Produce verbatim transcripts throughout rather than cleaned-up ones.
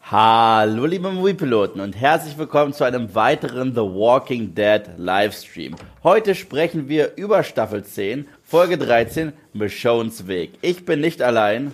Hallo liebe Moviepiloten und herzlich willkommen zu einem weiteren The Walking Dead Livestream. Heute sprechen wir über Staffel zehn, Folge dreizehn, Michonnes Weg. Ich bin nicht allein,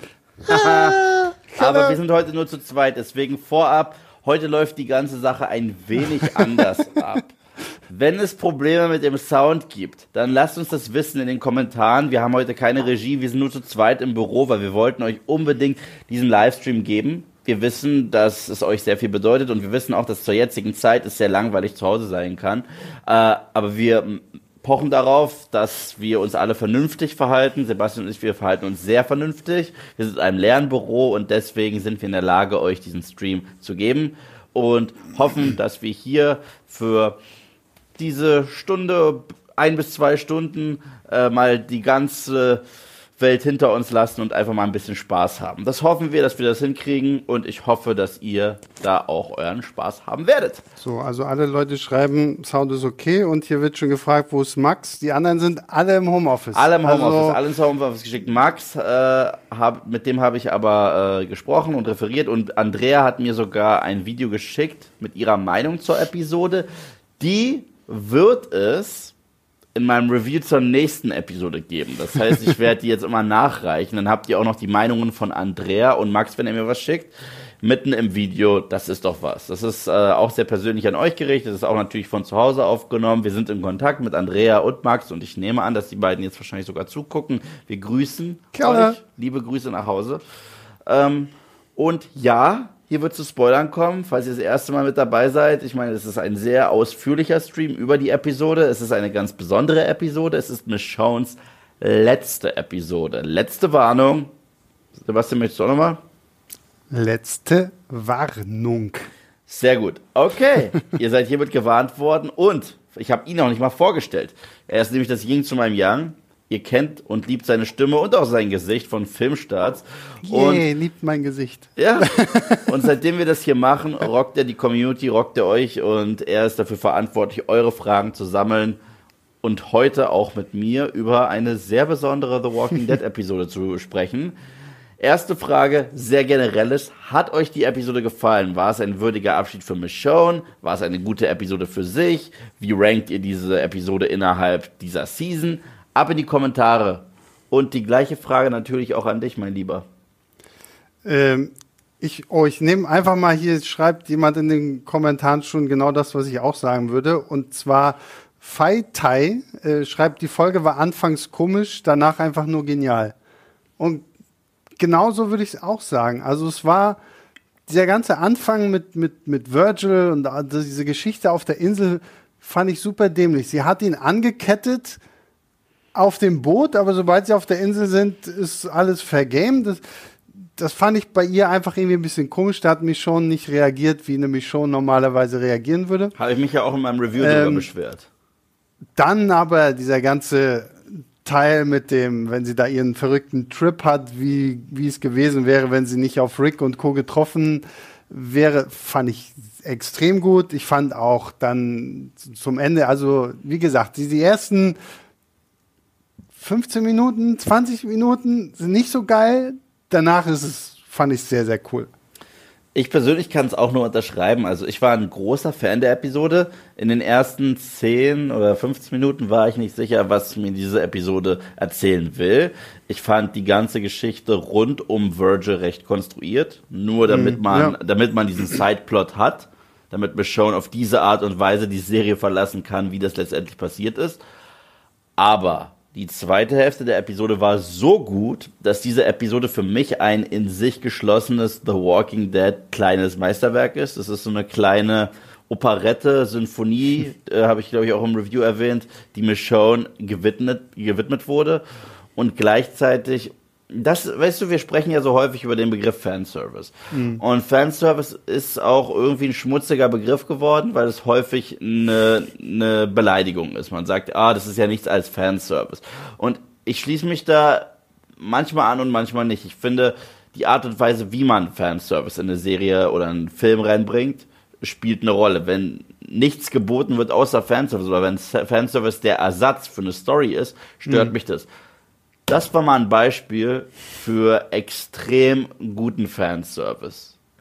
aber wir sind heute nur zu zweit, deswegen vorab, heute läuft die ganze Sache ein wenig anders ab. Wenn es Probleme mit dem Sound gibt, dann lasst uns das wissen in den Kommentaren. Wir haben heute keine Regie, wir sind nur zu zweit im Büro, weil wir wollten euch unbedingt diesen Livestream geben. Wir wissen, dass es euch sehr viel bedeutet und wir wissen auch, dass zur jetzigen Zeit es sehr langweilig zu Hause sein kann. Äh, aber wir pochen darauf, dass wir uns alle vernünftig verhalten. Sebastian und ich, wir verhalten uns sehr vernünftig. Wir sind in einem Lernbüro und deswegen sind wir in der Lage, euch diesen Stream zu geben und hoffen, dass wir hier für diese Stunde, ein bis zwei Stunden, äh, mal die ganze Welt hinter uns lassen und einfach mal ein bisschen Spaß haben. Das hoffen wir, dass wir das hinkriegen und ich hoffe, dass ihr da auch euren Spaß haben werdet. So, also alle Leute schreiben, Sound ist okay und hier wird schon gefragt, wo ist Max? Die anderen sind alle im Homeoffice. Alle im Homeoffice, also, alle ins Homeoffice geschickt. Max, äh, hab, mit dem habe ich aber äh, gesprochen und referiert und Andrea hat mir sogar ein Video geschickt mit ihrer Meinung zur Episode. Die wird es in meinem Review zur nächsten Episode geben. Das heißt, ich werde die jetzt immer nachreichen. Dann habt ihr auch noch die Meinungen von Andrea und Max, wenn er mir was schickt, mitten im Video. Das ist doch was. Das ist äh, auch sehr persönlich an euch gerichtet. Das ist auch natürlich von zu Hause aufgenommen. Wir sind in Kontakt mit Andrea und Max und ich nehme an, dass die beiden jetzt wahrscheinlich sogar zugucken. Wir grüßen Klar. euch. Liebe Grüße nach Hause. Ähm, und ja, hier wird zu Spoilern kommen, falls ihr das erste Mal mit dabei seid. Ich meine, es ist ein sehr ausführlicher Stream über die Episode. Es ist eine ganz besondere Episode. Es ist Michonnes letzte Episode. Letzte Warnung. Sebastian, möchtest du auch nochmal? Letzte Warnung. Sehr gut. Okay, ihr seid hiermit gewarnt worden und ich habe ihn auch nicht mal vorgestellt. Er ist nämlich das Yin zu meinem Yang. Ihr kennt und liebt seine Stimme und auch sein Gesicht von Filmstarts. Yay, liebt mein Gesicht. Ja, und seitdem wir das hier machen, rockt er die Community, rockt er euch und er ist dafür verantwortlich, eure Fragen zu sammeln und heute auch mit mir über eine sehr besondere The Walking Dead Episode zu sprechen. Erste Frage, sehr generelles. Hat euch die Episode gefallen? War es ein würdiger Abschied für Michonne? War es eine gute Episode für sich? Wie rankt ihr diese Episode innerhalb dieser Season? Ab in die Kommentare. Und die gleiche Frage natürlich auch an dich, mein Lieber. Ähm, ich oh, ich nehme einfach mal hier, schreibt jemand in den Kommentaren schon genau das, was ich auch sagen würde. Und zwar Fai Tai äh, schreibt, die Folge war anfangs komisch, danach einfach nur genial. Und genauso würde ich es auch sagen. Also es war dieser ganze Anfang mit, mit, mit Virgil und diese Geschichte auf der Insel fand ich super dämlich. Sie hat ihn angekettet auf dem Boot, aber sobald sie auf der Insel sind, ist alles vergamed. Das, das fand ich bei ihr einfach irgendwie ein bisschen komisch. Da hat Michonne nicht reagiert, wie eine Michonne normalerweise reagieren würde. Habe ich mich ja auch in meinem Review ähm, darüber beschwert. Dann aber dieser ganze Teil mit dem, wenn sie da ihren verrückten Trip hat, wie, wie es gewesen wäre, wenn sie nicht auf Rick und Co. getroffen wäre, fand ich extrem gut. Ich fand auch dann zum Ende, also wie gesagt, die, die ersten fünfzehn Minuten, zwanzig Minuten sind nicht so geil. Danach ist es, fand ich sehr, sehr cool. Ich persönlich kann es auch nur unterschreiben. Also ich war ein großer Fan der Episode. In den ersten zehn oder fünfzehn Minuten war ich nicht sicher, was mir diese Episode erzählen will. Ich fand die ganze Geschichte rund um Virgil recht konstruiert. Nur damit man, ja. damit man diesen Sideplot hat. Damit Michonne auf diese Art und Weise die Serie verlassen kann, wie das letztendlich passiert ist. Aber die zweite Hälfte der Episode war so gut, dass diese Episode für mich ein in sich geschlossenes The Walking Dead kleines Meisterwerk ist. Es ist so eine kleine Operette, Sinfonie, äh, habe ich glaube ich auch im Review erwähnt, die Michonne gewidmet, gewidmet wurde. Und gleichzeitig, das, weißt du, wir sprechen ja so häufig über den Begriff Fanservice. Mhm. Und Fanservice ist auch irgendwie ein schmutziger Begriff geworden, weil es häufig eine, eine Beleidigung ist. Man sagt, ah, das ist ja nichts als Fanservice. Und ich schließe mich da manchmal an und manchmal nicht. Ich finde, die Art und Weise, wie man Fanservice in eine Serie oder einen Film reinbringt, spielt eine Rolle. Wenn nichts geboten wird außer Fanservice oder wenn Fanservice der Ersatz für eine Story ist, stört mhm. mich das. Das war mal ein Beispiel für extrem guten Fanservice.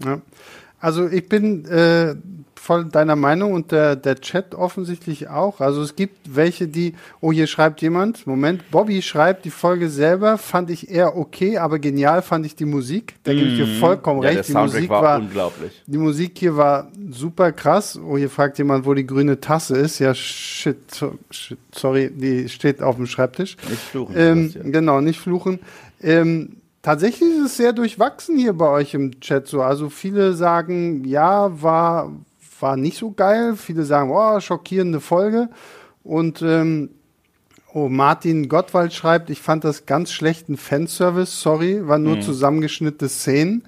Ja. Also ich bin äh, voll deiner Meinung und der, der Chat offensichtlich auch. Also es gibt welche, die, oh, hier schreibt jemand, Moment, Bobby schreibt, die Folge selber fand ich eher okay, aber genial fand ich die Musik. Da gebe ich dir vollkommen Ja, recht. der Die Soundtrack Musik war, war, unglaublich. die Musik hier war super krass. Oh, hier fragt jemand, wo die grüne Tasse ist. Ja, shit, so, shit sorry, die steht auf dem Schreibtisch. Nicht fluchen. Ähm, genau, nicht fluchen. Ähm, Tatsächlich ist es sehr durchwachsen hier bei euch im Chat so. Also viele sagen, ja, war, war nicht so geil. Viele sagen, oh, schockierende Folge. Und ähm, oh, Martin Gottwald schreibt, ich fand das ganz schlechten Fanservice, sorry, war nur mhm. zusammengeschnittene Szenen.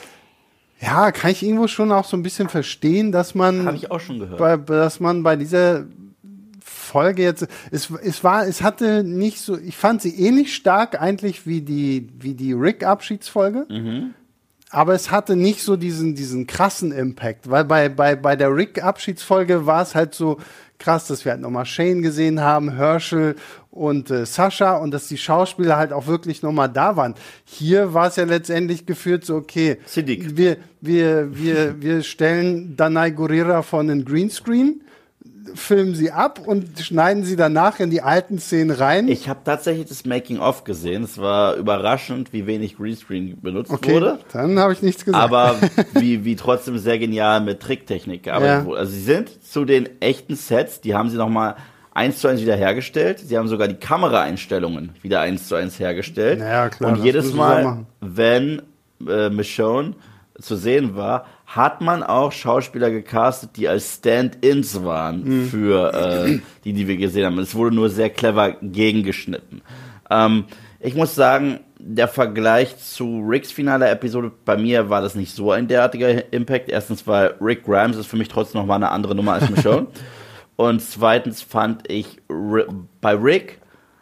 Ja, kann ich irgendwo schon auch so ein bisschen verstehen, dass man, habe ich auch schon gehört, bei, dass man bei dieser Folge jetzt, es, es war, es hatte nicht so, ich fand sie ähnlich stark eigentlich wie die, wie die Rick-Abschiedsfolge, mhm. aber es hatte nicht so diesen, diesen krassen Impact, weil bei, bei, bei der Rick-Abschiedsfolge war es halt so krass, dass wir halt nochmal Shane gesehen haben, Herschel und äh, Sascha und dass die Schauspieler halt auch wirklich nochmal da waren. Hier war es ja letztendlich geführt so, okay, Siddiq. wir, wir, wir, wir stellen Danai Gurira von den Greenscreen, filmen sie ab und schneiden sie danach in die alten Szenen rein. Ich habe tatsächlich das Making-of gesehen. Es war überraschend, wie wenig Greenscreen benutzt okay, wurde. Dann habe ich nichts gesagt. Aber wie, wie trotzdem sehr genial mit Tricktechnik gearbeitet ja. wurde. Also sie sind zu den echten Sets, die haben sie nochmal eins zu eins wieder hergestellt. Sie haben sogar die Kameraeinstellungen wieder eins zu eins hergestellt. Ja, klar, und jedes Mal, wenn äh, Michonne zu sehen war, hat man auch Schauspieler gecastet, die als Stand-ins waren mhm. für äh, die, die wir gesehen haben. Es wurde nur sehr clever gegengeschnitten. Ähm, ich muss sagen, der Vergleich zu Ricks finaler Episode, bei mir war das nicht so ein derartiger Impact. Erstens, weil Rick Grimes ist für mich trotzdem noch mal eine andere Nummer als Michonne. Und zweitens fand ich, bei Rick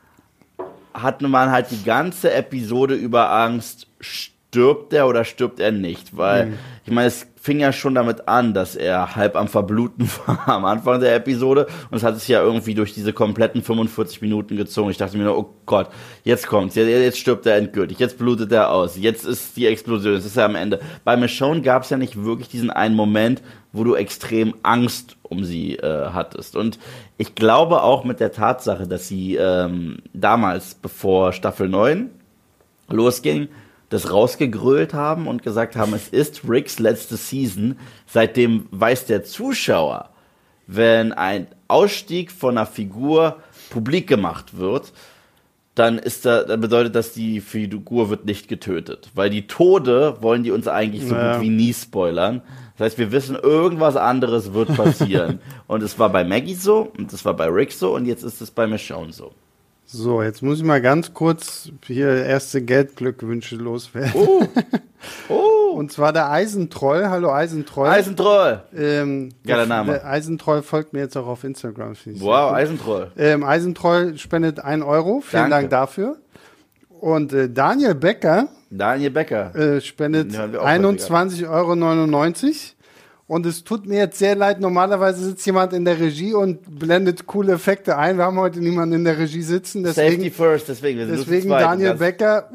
hatte man halt die ganze Episode über Angst, stirbt er oder stirbt er nicht? Weil, mhm. ich meine, es fing ja schon damit an, dass er halb am Verbluten war am Anfang der Episode und es hat sich ja irgendwie durch diese kompletten fünfundvierzig Minuten gezogen. Ich dachte mir nur, oh Gott, jetzt kommt's, jetzt, jetzt stirbt er endgültig, jetzt blutet er aus, jetzt ist die Explosion, jetzt ist er am Ende. Bei Michonne gab es ja nicht wirklich diesen einen Moment, wo du extrem Angst um sie äh, hattest. Und ich glaube auch mit der Tatsache, dass sie ähm, damals, bevor Staffel neun losging, das rausgegrölt haben und gesagt haben, es ist Ricks letzte Season. Seitdem weiß der Zuschauer, wenn ein Ausstieg von einer Figur publik gemacht wird, dann ist da, dann bedeutet das, die Figur wird nicht getötet. Weil die Tode wollen die uns eigentlich so ja. gut wie nie spoilern. Das heißt, wir wissen, irgendwas anderes wird passieren. Und es war bei Maggie so, und es war bei Rick so, und jetzt ist es bei Michonne so. So, jetzt muss ich mal ganz kurz hier erste Geldglückwünsche loswerden. Oh. Oh. Und zwar der Eisentroll. Hallo Eisentroll. Eisentroll. Ähm, Geiler Name. Der Eisentroll folgt mir jetzt auch auf Instagram. Wow, Eisentroll. Ähm, Eisentroll spendet ein Euro. Vielen Danke. Dank dafür. Und äh, Daniel Becker, Daniel Becker äh, spendet einundzwanzig Euro neunundneunzig. Und es tut mir jetzt sehr leid, normalerweise sitzt jemand in der Regie und blendet coole Effekte ein. Wir haben heute niemanden in der Regie sitzen. Deswegen, Safety first, deswegen. Wir sind deswegen Daniel Becker.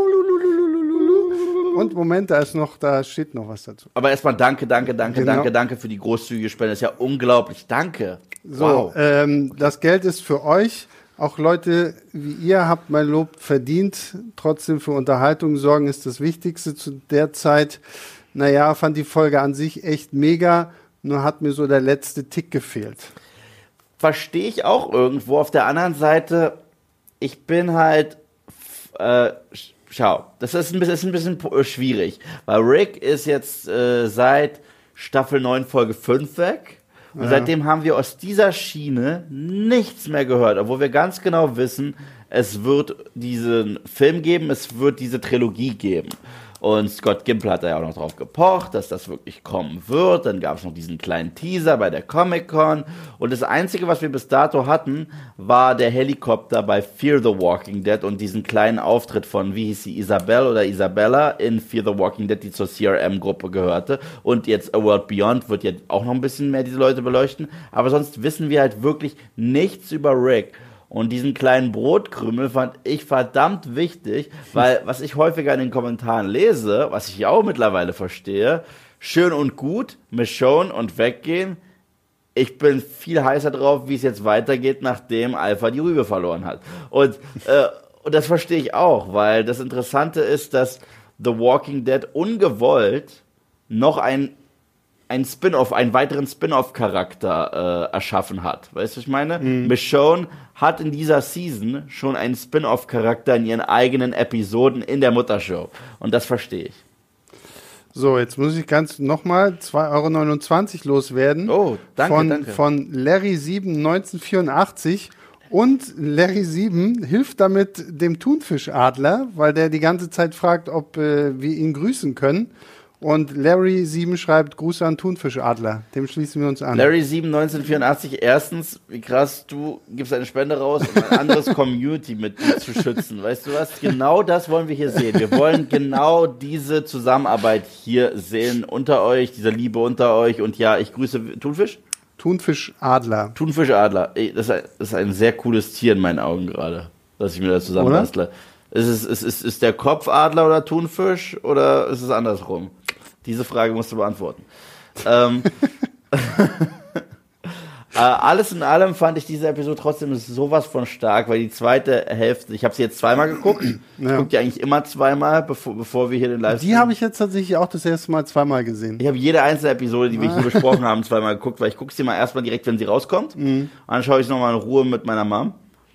Und Moment, da ist noch, da steht noch was dazu. Aber erstmal danke, danke, danke, genau. danke, danke für die großzügige Spende. Das ist ja unglaublich. Danke. So, wow. ähm, das Geld ist für euch. Auch Leute wie ihr habt mein Lob verdient. Trotzdem für Unterhaltung sorgen ist das Wichtigste zu der Zeit. Naja, fand die Folge an sich echt mega, nur hat mir so der letzte Tick gefehlt. Verstehe ich auch irgendwo. Auf der anderen Seite, ich bin halt, äh, schau, das ist ein bisschen, ist ein bisschen schwierig, weil Rick ist jetzt äh, seit Staffel neun, Folge fünf weg. Und ja. seitdem haben wir aus dieser Schiene nichts mehr gehört, obwohl wir ganz genau wissen, es wird diesen Film geben, es wird diese Trilogie geben. Und Scott Gimple hat da ja auch noch drauf gepocht, dass das wirklich kommen wird. Dann gab es noch diesen kleinen Teaser bei der Comic-Con. Und das Einzige, was wir bis dato hatten, war der Helikopter bei Fear the Walking Dead und diesen kleinen Auftritt von, wie hieß sie, Isabel oder Isabella in Fear the Walking Dead, die zur C R M-Gruppe gehörte. Und jetzt A World Beyond wird jetzt auch noch ein bisschen mehr diese Leute beleuchten. Aber sonst wissen wir halt wirklich nichts über Rick. Und diesen kleinen Brotkrümel fand ich verdammt wichtig, weil was ich häufiger in den Kommentaren lese, was ich auch mittlerweile verstehe, schön und gut, Michonne und weggehen. Ich bin viel heißer drauf, wie es jetzt weitergeht, nachdem Alpha die Rübe verloren hat. Und, äh, und das verstehe ich auch, weil das Interessante ist, dass The Walking Dead ungewollt noch ein einen Spin-off, einen weiteren Spin-off-Charakter äh, erschaffen hat. Weißt du, was ich meine? Mhm. Michonne hat in dieser Season schon einen Spin-off-Charakter in ihren eigenen Episoden in der Muttershow. Und das verstehe ich. So, jetzt muss ich ganz nochmal zwei Euro neunundzwanzig loswerden. Oh, danke, von, danke. Von Larry sieben neunzehnhundertvierundachtzig. Und Larry sieben hilft damit dem Thunfischadler, weil der die ganze Zeit fragt, ob äh, wir ihn grüßen können. Und Larry sieben schreibt, Gruß an Thunfischadler. Dem schließen wir uns an. Larry sieben neunzehnhundertvierundachtzig, erstens, wie krass, du gibst eine Spende raus, um ein anderes Community-Mitglied zu schützen. Weißt du was? Genau das wollen wir hier sehen. Wir wollen genau diese Zusammenarbeit hier sehen unter euch, diese Liebe unter euch. Und ja, ich grüße Thunfisch. Thunfischadler. Thunfischadler. Ey, das ist ein, das ist ein sehr cooles Tier in meinen Augen gerade, dass ich mir da zusammenbastle. Ist es ist, ist, ist der Kopfadler oder Thunfisch oder ist es andersrum? Diese Frage musst du beantworten. ähm, äh, alles in allem fand ich diese Episode trotzdem sowas von stark, weil die zweite Hälfte, ich habe sie jetzt zweimal geguckt. Ja. Ich gucke die eigentlich immer zweimal, bevor, bevor wir hier den Livestream... Die habe ich jetzt tatsächlich auch das erste Mal zweimal gesehen. Ich habe jede einzelne Episode, die wir hier besprochen haben, zweimal geguckt, weil ich gucke sie mal erstmal direkt, wenn sie rauskommt. Mhm. Und dann schaue ich es nochmal in Ruhe mit meiner Mom.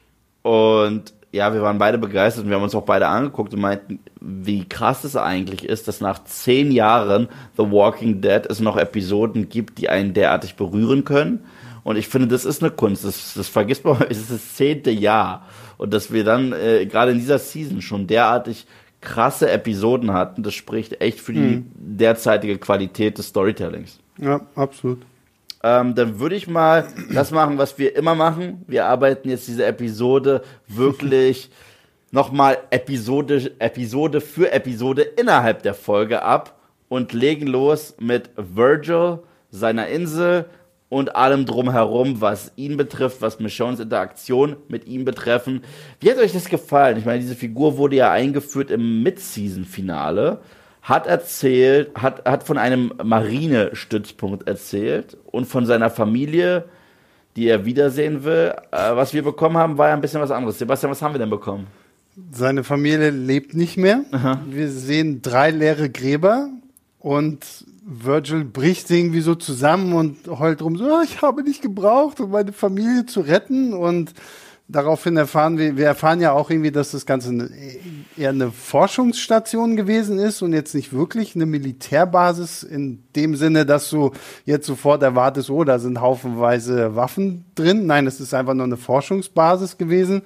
Und ja, wir waren beide begeistert und wir haben uns auch beide angeguckt und meinten, wie krass es eigentlich ist, dass nach zehn Jahren The Walking Dead es noch Episoden gibt, die einen derartig berühren können. Und ich finde, das ist eine Kunst. Das, das vergisst man, es ist das zehnte Jahr. Und dass wir dann äh, gerade in dieser Season schon derartig krasse Episoden hatten, das spricht echt für die mhm. derzeitige Qualität des Storytellings. Ja, absolut. Ähm, dann würde ich mal das machen, was wir immer machen. Wir arbeiten jetzt diese Episode wirklich nochmal Episode, Episode für Episode innerhalb der Folge ab und legen los mit Virgil, seiner Insel und allem drumherum, was ihn betrifft, was Michonnes Interaktion mit ihm betreffen. Wie hat euch das gefallen? Ich meine, diese Figur wurde ja eingeführt im Mid-Season-Finale. Hat erzählt, hat, hat von einem Marinestützpunkt erzählt und von seiner Familie, die er wiedersehen will. Äh, was wir bekommen haben, war ja ein bisschen was anderes. Sebastian, was haben wir denn bekommen? Seine Familie lebt nicht mehr. Aha. Wir sehen drei leere Gräber und Virgil bricht irgendwie so zusammen und heult rum so, oh, ich habe nicht gebraucht, um meine Familie zu retten. Und daraufhin erfahren wir, wir erfahren ja auch irgendwie, dass das Ganze eine, eher eine Forschungsstation gewesen ist und jetzt nicht wirklich eine Militärbasis in dem Sinne, dass du jetzt sofort erwartest, oh, da sind haufenweise Waffen drin. Nein, es ist einfach nur eine Forschungsbasis gewesen,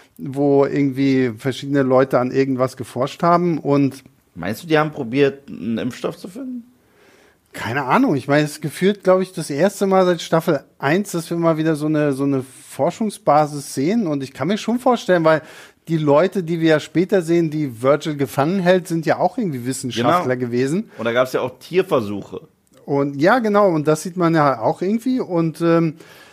wo irgendwie verschiedene Leute an irgendwas geforscht haben. Und meinst du, die haben probiert, einen Impfstoff zu finden? Keine Ahnung. Ich meine, es ist gefühlt, glaube ich, das erste Mal seit Staffel eins, dass wir mal wieder so eine, so eine Forschungsbasis sehen. Und ich kann mir schon vorstellen, weil die Leute, die wir ja später sehen, die Virgil gefangen hält, sind ja auch irgendwie Wissenschaftler genau. gewesen. Und da gab es ja auch Tierversuche. Und ja, genau. Und das sieht man ja auch irgendwie. Und ähm,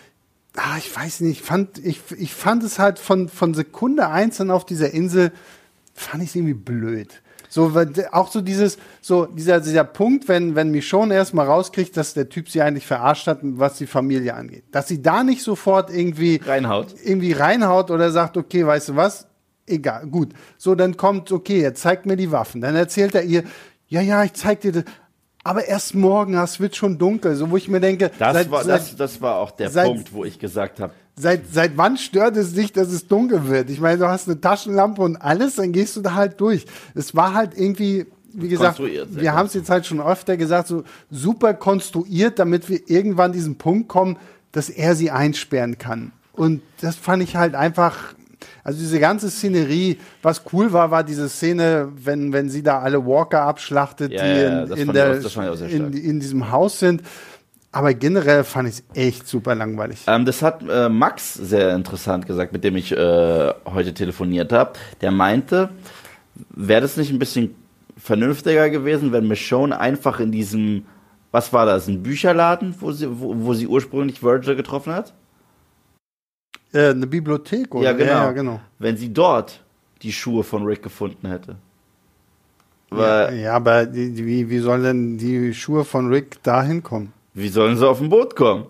ah, ich weiß nicht, ich fand, ich, ich fand es halt von, von Sekunde eins dann auf dieser Insel, fand ich es irgendwie blöd. So, auch so dieses, so dieser, dieser Punkt, wenn, wenn Michonne erstmal rauskriegt, dass der Typ sie eigentlich verarscht hat, was die Familie angeht. Dass sie da nicht sofort irgendwie reinhaut. irgendwie reinhaut oder sagt, okay, weißt du was? Egal, gut. So, dann kommt, okay, er zeigt mir die Waffen. Dann erzählt er ihr, ja, ja, ich zeig dir das. Aber erst morgen, es wird schon dunkel. So, wo ich mir denke, das, seit, war, seit, das, das war auch der seit, Punkt, wo ich gesagt habe, Seit, seit wann stört es dich, dass es dunkel wird? Ich meine, du hast eine Taschenlampe und alles, dann gehst du da halt durch. Es war halt irgendwie, wie gesagt, wir haben es jetzt halt schon öfter gesagt, so super konstruiert, damit wir irgendwann diesen Punkt kommen, dass er sie einsperren kann. Und das fand ich halt einfach, also diese ganze Szenerie, was cool war, war diese Szene, wenn, wenn sie da alle Walker abschlachtet, ja, die ja, in, in, der, in, in diesem Haus sind. Aber generell fand ich es echt super langweilig. Ähm, das hat äh, Max sehr interessant gesagt, mit dem ich äh, heute telefoniert habe. Der meinte, wäre das nicht ein bisschen vernünftiger gewesen, wenn Michonne einfach in diesem, was war das, ein Bücherladen, wo sie, wo, wo sie ursprünglich Virgil getroffen hat? Äh, eine Bibliothek, oder? Ja genau. Ja, ja, genau. Wenn sie dort die Schuhe von Rick gefunden hätte. Ja, Weil, ja, aber die, die, wie, wie sollen denn die Schuhe von Rick da hinkommen? wie sollen sie auf ein Boot kommen?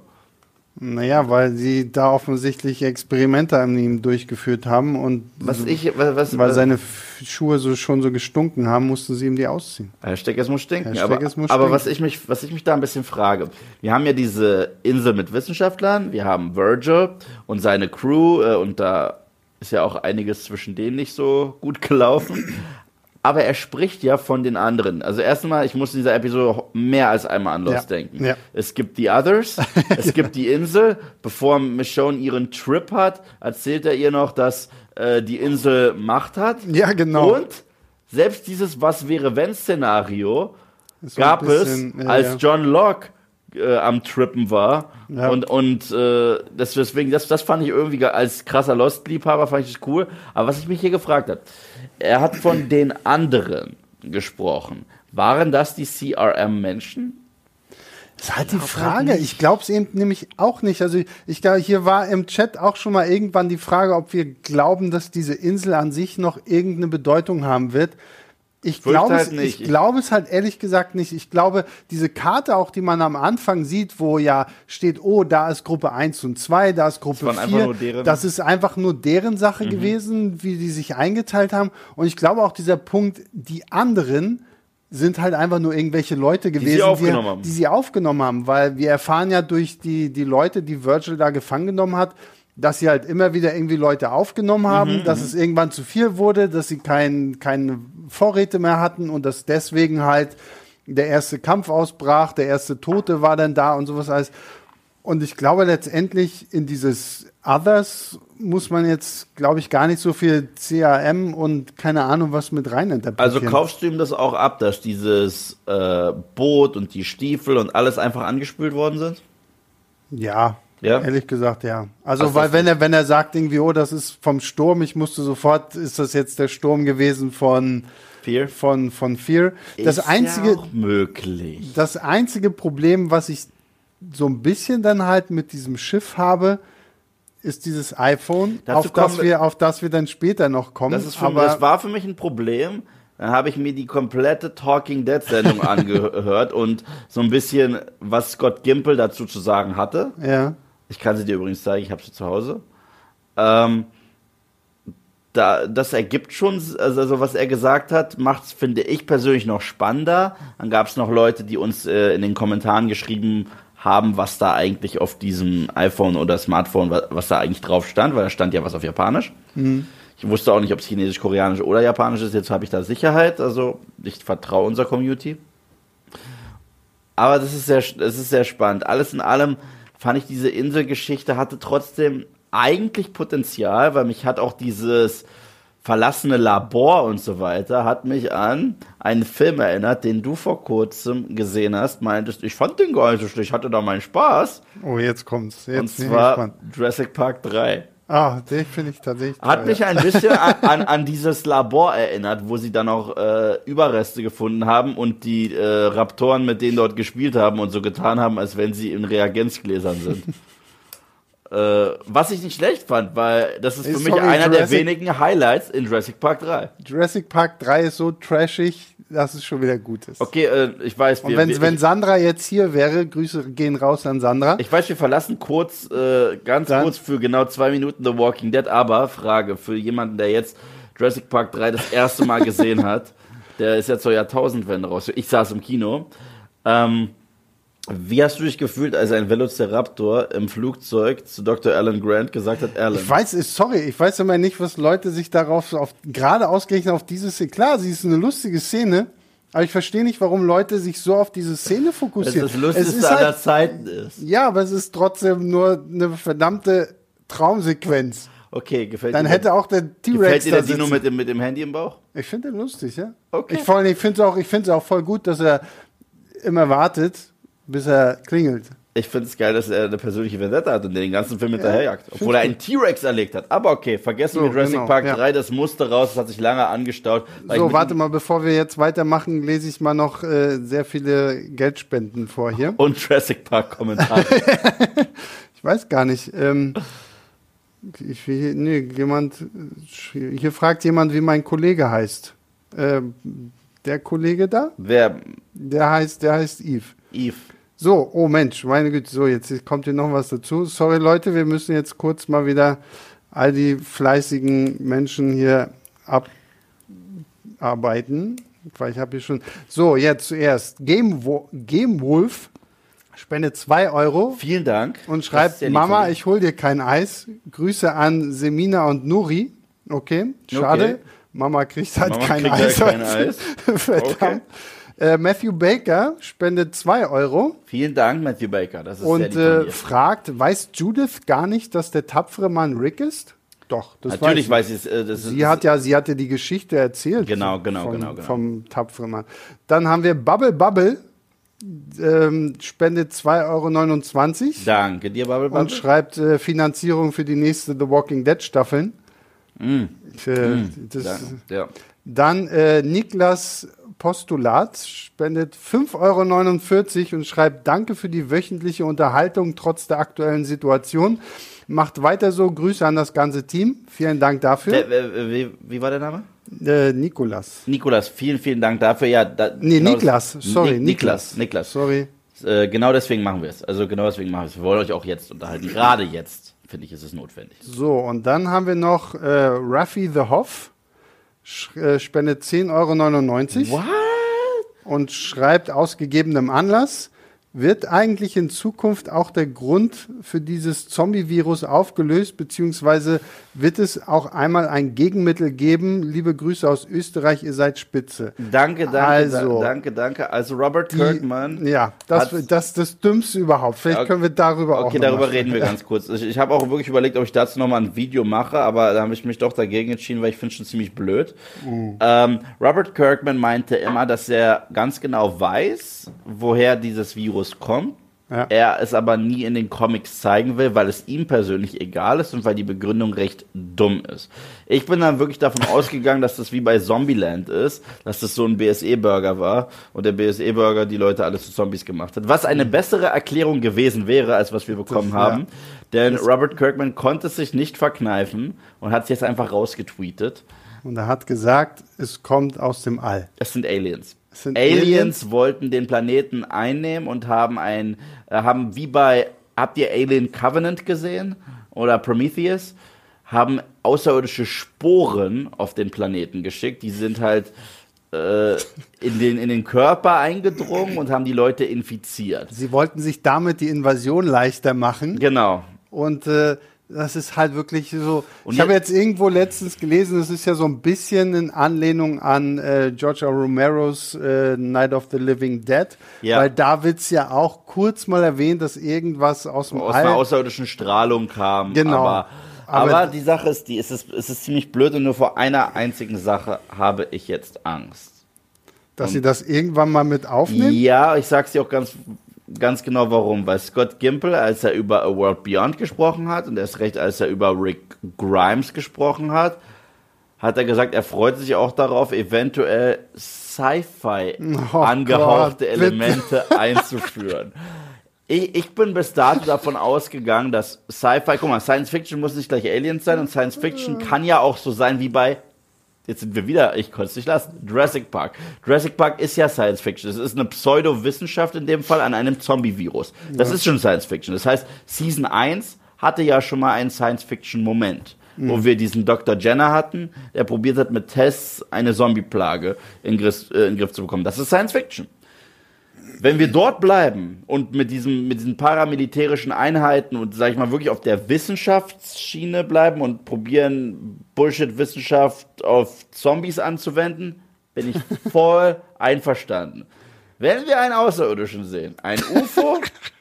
Naja, weil sie da offensichtlich Experimente an ihm durchgeführt haben und Was so, ich, was, was, weil seine F- Schuhe so schon so gestunken haben, mussten sie ihm die ausziehen. Hashtag es muss stinken. Hashtag aber es muss aber stinken. was, ich mich, was ich mich da ein bisschen frage, wir haben ja diese Insel mit Wissenschaftlern, wir haben Virgil und seine Crew äh, und da ist ja auch einiges zwischen denen nicht so gut gelaufen. Aber er spricht ja von den anderen. Also erstmal, ich muss in dieser Episode mehr als einmal an Lost Ja, denken. ja. Es gibt die Others, es gibt die Insel. Bevor Michonne ihren Trip hat, erzählt er ihr noch, dass äh, die Insel Macht hat. Ja, genau. Und selbst dieses Was-wäre-wenn-Szenario Ist so ein gab bisschen, es, ja, als ja. John Locke äh, am Trippen war. Ja. Und, und äh, das, deswegen, das, das fand ich irgendwie ge- als krasser Lost-Liebhaber fand ich das cool. Aber was ich mich hier gefragt habe, er hat von den anderen gesprochen. Waren das die C R M-Menschen? Das ist halt die Frage. Ich glaube es eben nämlich auch nicht. Also ich glaube, hier war im Chat auch schon mal irgendwann die Frage, ob wir glauben, dass diese Insel an sich noch irgendeine Bedeutung haben wird. Ich Fürchte glaube halt es, nicht. ich glaube es halt ehrlich gesagt nicht. Ich glaube, diese Karte auch, die man am Anfang sieht, wo ja steht, oh, da ist Gruppe eins und zwei, da ist Gruppe waren einfach vier. nur deren- Das ist einfach nur deren Sache gewesen, wie die sich eingeteilt haben. Und ich glaube auch dieser Punkt, die anderen sind halt einfach nur irgendwelche Leute gewesen, sie aufgenommen haben. die sie aufgenommen haben, weil wir erfahren ja durch die, die Leute, die Virgil da gefangen genommen hat, dass sie halt immer wieder irgendwie Leute aufgenommen haben, Mhm, dass es irgendwann zu viel wurde, dass sie kein, keine Vorräte mehr hatten und dass deswegen halt der erste Kampf ausbrach, der erste Tote war dann da und sowas alles. Und ich glaube letztendlich in dieses Others muss man jetzt, glaube ich, gar nicht so viel C R M und keine Ahnung was mit rein interpretieren. Also kaufst du ihm das auch ab, dass dieses äh, Boot und die Stiefel und alles einfach angespült worden sind? Ja, Ja? ehrlich gesagt, ja. Also, Also weil das wenn er, wenn er sagt irgendwie, oh, das ist vom Sturm, ich musste sofort, ist das jetzt der Sturm gewesen von Fear? von, von Fear. Das Ist einzige, ja auch möglich. das einzige Problem, was ich so ein bisschen dann halt mit diesem Schiff habe, ist dieses iPhone, Dazu auf das kommen wir- wir, auf das wir dann später noch kommen. Das, ist für, aber das war für mich ein Problem. Dann habe ich mir die komplette Talking Dead Sendung angehört und so ein bisschen, was Scott Gimple dazu zu sagen hatte. ja. Ich kann sie dir übrigens zeigen, ich habe sie zu Hause. Ähm, da, das ergibt schon, also, also was er gesagt hat, macht es, finde ich persönlich, noch spannender. Dann gab es noch Leute, die uns äh, in den Kommentaren geschrieben haben, was da eigentlich auf diesem iPhone oder Smartphone, was, was da eigentlich drauf stand, weil da stand ja was auf Japanisch. Mhm. Ich wusste auch nicht, ob es Chinesisch, Koreanisch oder Japanisch ist. Jetzt habe ich da Sicherheit. Also ich vertraue unserer Community. Aber das ist sehr, das ist sehr spannend. Alles in allem fand ich, diese Inselgeschichte hatte trotzdem eigentlich Potenzial, weil mich hat auch dieses verlassene Labor und so weiter, hat mich an einen Film erinnert, den du vor kurzem gesehen hast. Meintest, ich fand den gar nicht so schlecht, ich hatte da meinen Spaß. Oh, jetzt kommt's. Jetzt Und bin ich zwar gespannt. Jurassic Park drei. Ah, den finde ich tatsächlich Hat toll, mich ja. ein bisschen an, an, an dieses Labor erinnert, wo sie dann auch äh, Überreste gefunden haben und die äh, Raptoren mit denen dort gespielt haben und so getan haben, als wenn sie in Reagenzgläsern sind. äh, was ich nicht schlecht fand, weil das ist für Ist mich sorry, einer der Jurassic- wenigen Highlights in Jurassic Park drei. Jurassic Park drei ist so trashig, dass es schon wieder gut ist. Okay, äh, ich weiß, Und wir, wenn, wir, wenn ich, Sandra jetzt hier wäre, Grüße gehen raus an Sandra. ich weiß, wir verlassen kurz, äh, ganz Dann- kurz für genau zwei Minuten The Walking Dead, aber Frage für jemanden, der jetzt Jurassic Park drei das erste Mal gesehen hat, der ist ja zur Jahrtausendwende raus. Ich saß im Kino. Ähm, wie hast du dich gefühlt, als ein Velociraptor im Flugzeug zu Doktor Alan Grant gesagt hat, Alan? Ich weiß, sorry, ich weiß immer nicht, was Leute sich darauf, auf, gerade ausgerechnet auf diese Szene, klar, sie ist eine lustige Szene, aber ich verstehe nicht, warum Leute sich so auf diese Szene Dass fokussieren. das Lustigste ist aller halt, Zeiten ist. ja, aber es ist trotzdem nur eine verdammte Traumsequenz. Okay, gefällt Dann dir hätte auch der Gefällt T-Rex dir da der Dino sitzen. mit dem, mit dem Handy im Bauch? Ich finde den lustig, ja. Okay. Ich, vor allem, ich finde es auch, ich find's auch voll gut, dass er immer wartet, bis er klingelt. Ich finde es geil, dass er eine persönliche Vendetta hat und den ganzen Film hinterherjagt. find's Obwohl er gut. einen T-Rex erlegt hat. Aber okay, vergessen So, wir Jurassic genau, Park ja. drei, das musste raus, das hat sich lange angestaut. weil ich So, mit- warte mal, bevor wir jetzt weitermachen, lese ich mal noch äh, sehr viele Geldspenden vor hier. Und Jurassic Park Kommentare. Ich weiß gar nicht. Ähm, Ich will, nee, jemand, hier fragt jemand, wie mein Kollege heißt. Äh, der Kollege da? Wer? Der heißt, der heißt Yves. Yves. So, oh Mensch, meine Güte, so, jetzt kommt hier noch was dazu. Sorry Leute, wir müssen jetzt kurz mal wieder all die fleißigen Menschen hier abarbeiten. Weil ich habe hier schon. So, jetzt zuerst. Game, Wo- Game Wolf spendet zwei Euro. Vielen Dank. Und schreibt, ja Mama, ich hol dir kein Eis. Grüße an Semina und Nuri. Okay, schade. Okay. Mama kriegt halt Mama kein kriegt Eis. ja kein Eis. Verdammt. Okay. Äh, Matthew Baker spendet zwei Euro. Vielen Dank, Matthew Baker. Das ist sehr Und lieb von äh, dir. fragt, weiß Judith gar nicht, dass der tapfere Mann Rick ist? Doch, das Natürlich weiß weiß ich es. Äh, das sie. ist, Hat ja, sie hat ja die Geschichte erzählt. Genau, genau, vom, genau, genau. Vom tapferen Mann. Dann haben wir Bubble Bubble, ähm, spendet zwei Euro neunundzwanzig. Danke dir, Bubble Bubble. Und schreibt äh, Finanzierung für die nächste The Walking Dead Staffeln. Mm. Ich, äh, Mm. das, Danke. Ja. Dann äh, Niklas Postulat spendet fünf Euro neunundvierzig und schreibt Danke für die wöchentliche Unterhaltung trotz der aktuellen Situation. Macht weiter so. Grüße an das ganze Team. Vielen Dank dafür. Der, äh, wie, wie war der Name? Äh, Nikolas. Nikolas, vielen, vielen Dank dafür. Ja, da, Nee, genau Niklas. das- Sorry, Ni- Niklas. Niklas. Sorry. Äh, genau deswegen machen wir es. Also genau deswegen machen wir es. Wir wollen euch auch jetzt unterhalten. Gerade jetzt, finde ich, ist es notwendig. So, und dann haben wir noch äh, Raffi the Hoff. Sch äh, spendet zehn Euro neunundneunzig. What? Und schreibt aus gegebenem Anlass, wird eigentlich in Zukunft auch der Grund für dieses Zombie-Virus aufgelöst, beziehungsweise wird es auch einmal ein Gegenmittel geben? Liebe Grüße aus Österreich, ihr seid spitze. Danke, danke, Also, da, danke, danke. Also Robert Die, Kirkman. ja, das hat's- das, das Dümmste überhaupt. Vielleicht Okay. können wir darüber auch Okay, noch darüber mal reden wir ganz kurz. Ich, ich habe auch wirklich überlegt, ob ich dazu nochmal ein Video mache, aber da habe ich mich doch dagegen entschieden, weil ich finde es schon ziemlich blöd. Mhm. Ähm, Robert Kirkman meinte immer, dass er ganz genau weiß, woher dieses Virus kommt. Ja. Er es aber nie in den Comics zeigen will, weil es ihm persönlich egal ist und weil die Begründung recht dumm ist. Ich bin dann wirklich davon ausgegangen, dass das wie bei Zombieland ist, dass das so ein B S E-Burger war und der B S E-Burger die Leute alle zu Zombies gemacht hat. Was eine bessere Erklärung gewesen wäre, als was wir bekommen Das- haben. ja. Denn Robert Kirkman konnte es sich nicht verkneifen und hat es jetzt einfach rausgetweetet. Und er hat gesagt, es kommt aus dem All. Es sind Aliens. Es sind Aliens, Aliens? wollten den Planeten einnehmen und haben ein, äh, haben wie bei, habt ihr Alien Covenant gesehen? Oder Prometheus? Haben außerirdische Sporen auf den Planeten geschickt. Die sind halt äh, in, den, in den Körper eingedrungen und haben die Leute infiziert. Sie wollten sich damit die Invasion leichter machen. Genau. Und äh, das ist halt wirklich so. Und ich habe jetzt- jetzt irgendwo letztens gelesen, es ist ja so ein bisschen in Anlehnung an äh, George R. Romeros äh, Night of the Living Dead. Ja. Weil da wird's ja auch kurz mal erwähnt, dass irgendwas aus dem Aus All. einer außerirdischen Strahlung kam. Genau. Aber, Aber- aber die Sache ist die, es ist, es ist ziemlich blöd und nur vor einer einzigen Sache habe ich jetzt Angst. dass sie das irgendwann mal mit aufnehmen. Ja, ich sag's dir auch ganz, ganz genau warum. Weil Scott Gimple, als er über A World Beyond gesprochen hat und erst recht, als er über Rick Grimes gesprochen hat, hat er gesagt, er freut sich auch darauf, eventuell Sci-Fi Oh angehauchte Gott, bitte. Elemente einzuführen. Ich, ich bin bis dato davon ausgegangen, dass Sci-Fi, guck mal, Science Fiction muss nicht gleich Aliens sein und Science Fiction kann ja auch so sein wie bei, jetzt sind wir wieder, ich konnte es nicht lassen, Jurassic Park. Jurassic Park ist ja Science Fiction. Es ist eine Pseudowissenschaft in dem Fall an einem Zombie-Virus. Das Ja. ist schon Science Fiction. Das heißt, Season eins hatte ja schon mal einen Science-Fiction-Moment, wo wir diesen Doktor Jenner hatten, der probiert hat, mit Tests eine Zombie-Plage in, Griff- äh, in den Griff zu bekommen. Das ist Science Fiction. Wenn wir dort bleiben und mit diesem, mit diesen paramilitärischen Einheiten und, sag ich mal, wirklich auf der Wissenschaftsschiene bleiben und probieren, Bullshit-Wissenschaft auf Zombies anzuwenden, bin ich voll einverstanden. Wenn wir einen Außerirdischen sehen, ein U F O,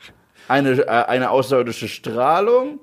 eine, äh, eine außerirdische Strahlung,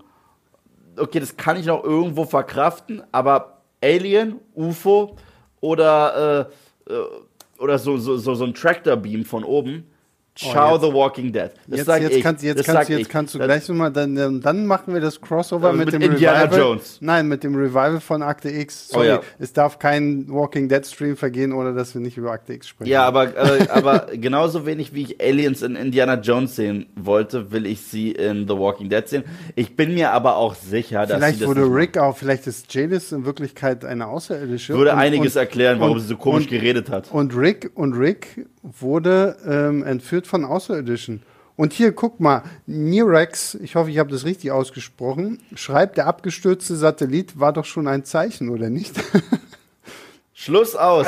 okay, das kann ich noch irgendwo verkraften, aber Alien, U F O oder, äh, äh, oder so, so, so, so ein Tractor-Beam von oben, Ciao, jetzt- The Walking Dead. Das Jetzt, sag jetzt, ich. kannst, jetzt, das kannst, sag jetzt ich. kannst du Das- gleich nochmal, dann, dann machen wir das Crossover Also mit, mit dem Indiana Revival. Jones. Nein, mit dem Revival von Akte X. Sorry, Oh ja. es darf kein Walking Dead Stream vergehen, ohne dass wir nicht über Akte X sprechen. Ja, aber, äh, aber genauso wenig wie ich Aliens in Indiana Jones sehen wollte, will ich sie in The Walking Dead sehen. Ich bin mir aber auch sicher, dass Vielleicht sie das wurde nicht Rick auch, vielleicht ist Jadis in Wirklichkeit eine Außerirdische. würde und, einiges und, erklären, warum und- sie so komisch und- geredet hat. Und Rick, und Rick wurde ähm, entführt von Außerirdischen. Und hier, guck mal, Nirex, ich hoffe, ich habe das richtig ausgesprochen, schreibt, der abgestürzte Satellit war doch schon ein Zeichen, oder nicht? Schluss aus.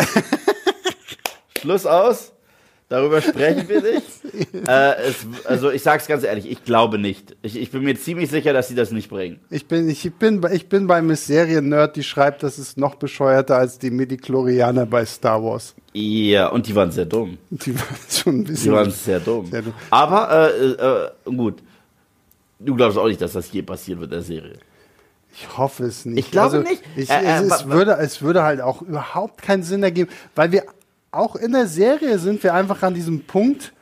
Schluss aus. Darüber sprechen wir nicht. äh, es, also ich sag's ganz ehrlich, ich glaube nicht. Ich, ich bin mir ziemlich sicher, dass sie das nicht bringen. Ich bin, ich bin, ich bin bei Miss Serien-Nerd, die schreibt, das ist noch bescheuerter als die Midichlorianer bei Star Wars. Ja, und die waren sehr dumm. Die waren schon ein Die bisschen... waren sehr dumm. Sehr dumm. Aber äh, äh, gut. Du glaubst auch nicht, dass das je passieren wird in der Serie. Ich hoffe es nicht. Ich glaube also, nicht. Ich, Äh, äh, es, es, wa- wa- würde, es würde halt auch überhaupt keinen Sinn ergeben, weil wir auch in der Serie sind wir einfach an diesem Punkt,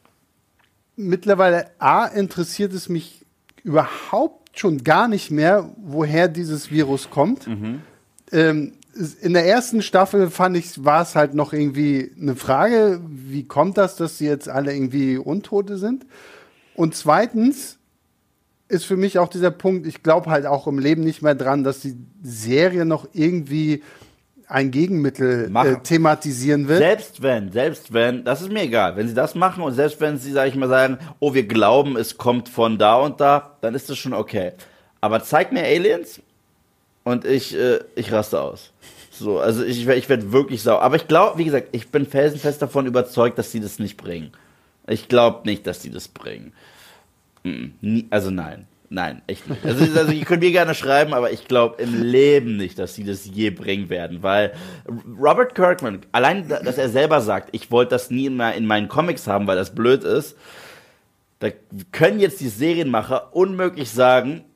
mittlerweile A, interessiert es mich überhaupt schon gar nicht mehr, woher dieses Virus kommt. Mhm. Ähm, es- in der ersten Staffel fand ich, war es halt noch irgendwie eine Frage, wie kommt das, dass sie jetzt alle irgendwie Untote sind? Und zweitens ist für mich auch dieser Punkt, ich glaube halt auch im Leben nicht mehr dran, dass die Serie noch irgendwie ein Gegenmittel Mach- äh, thematisieren will. Selbst wenn, selbst wenn, das ist mir egal. Wenn sie das machen und selbst wenn sie, sag ich mal, sagen, oh, wir glauben, es kommt von da und da, dann ist das schon okay. Aber zeig mir Aliens und ich, äh, ich raste aus. So, also ich, ich werde wirklich sauer. Aber ich glaube, wie gesagt, ich bin felsenfest davon überzeugt, dass sie das nicht bringen. Ich glaube nicht, dass sie das bringen. Mm, nie, also nein. Nein, echt nicht. Also, also ihr könnt mir gerne schreiben, aber ich glaube im Leben nicht, dass sie das je bringen werden, weil Robert Kirkman, allein, dass er selber sagt, ich wollte das nie mehr in meinen Comics haben, weil das blöd ist, da können jetzt die Serienmacher unmöglich sagen,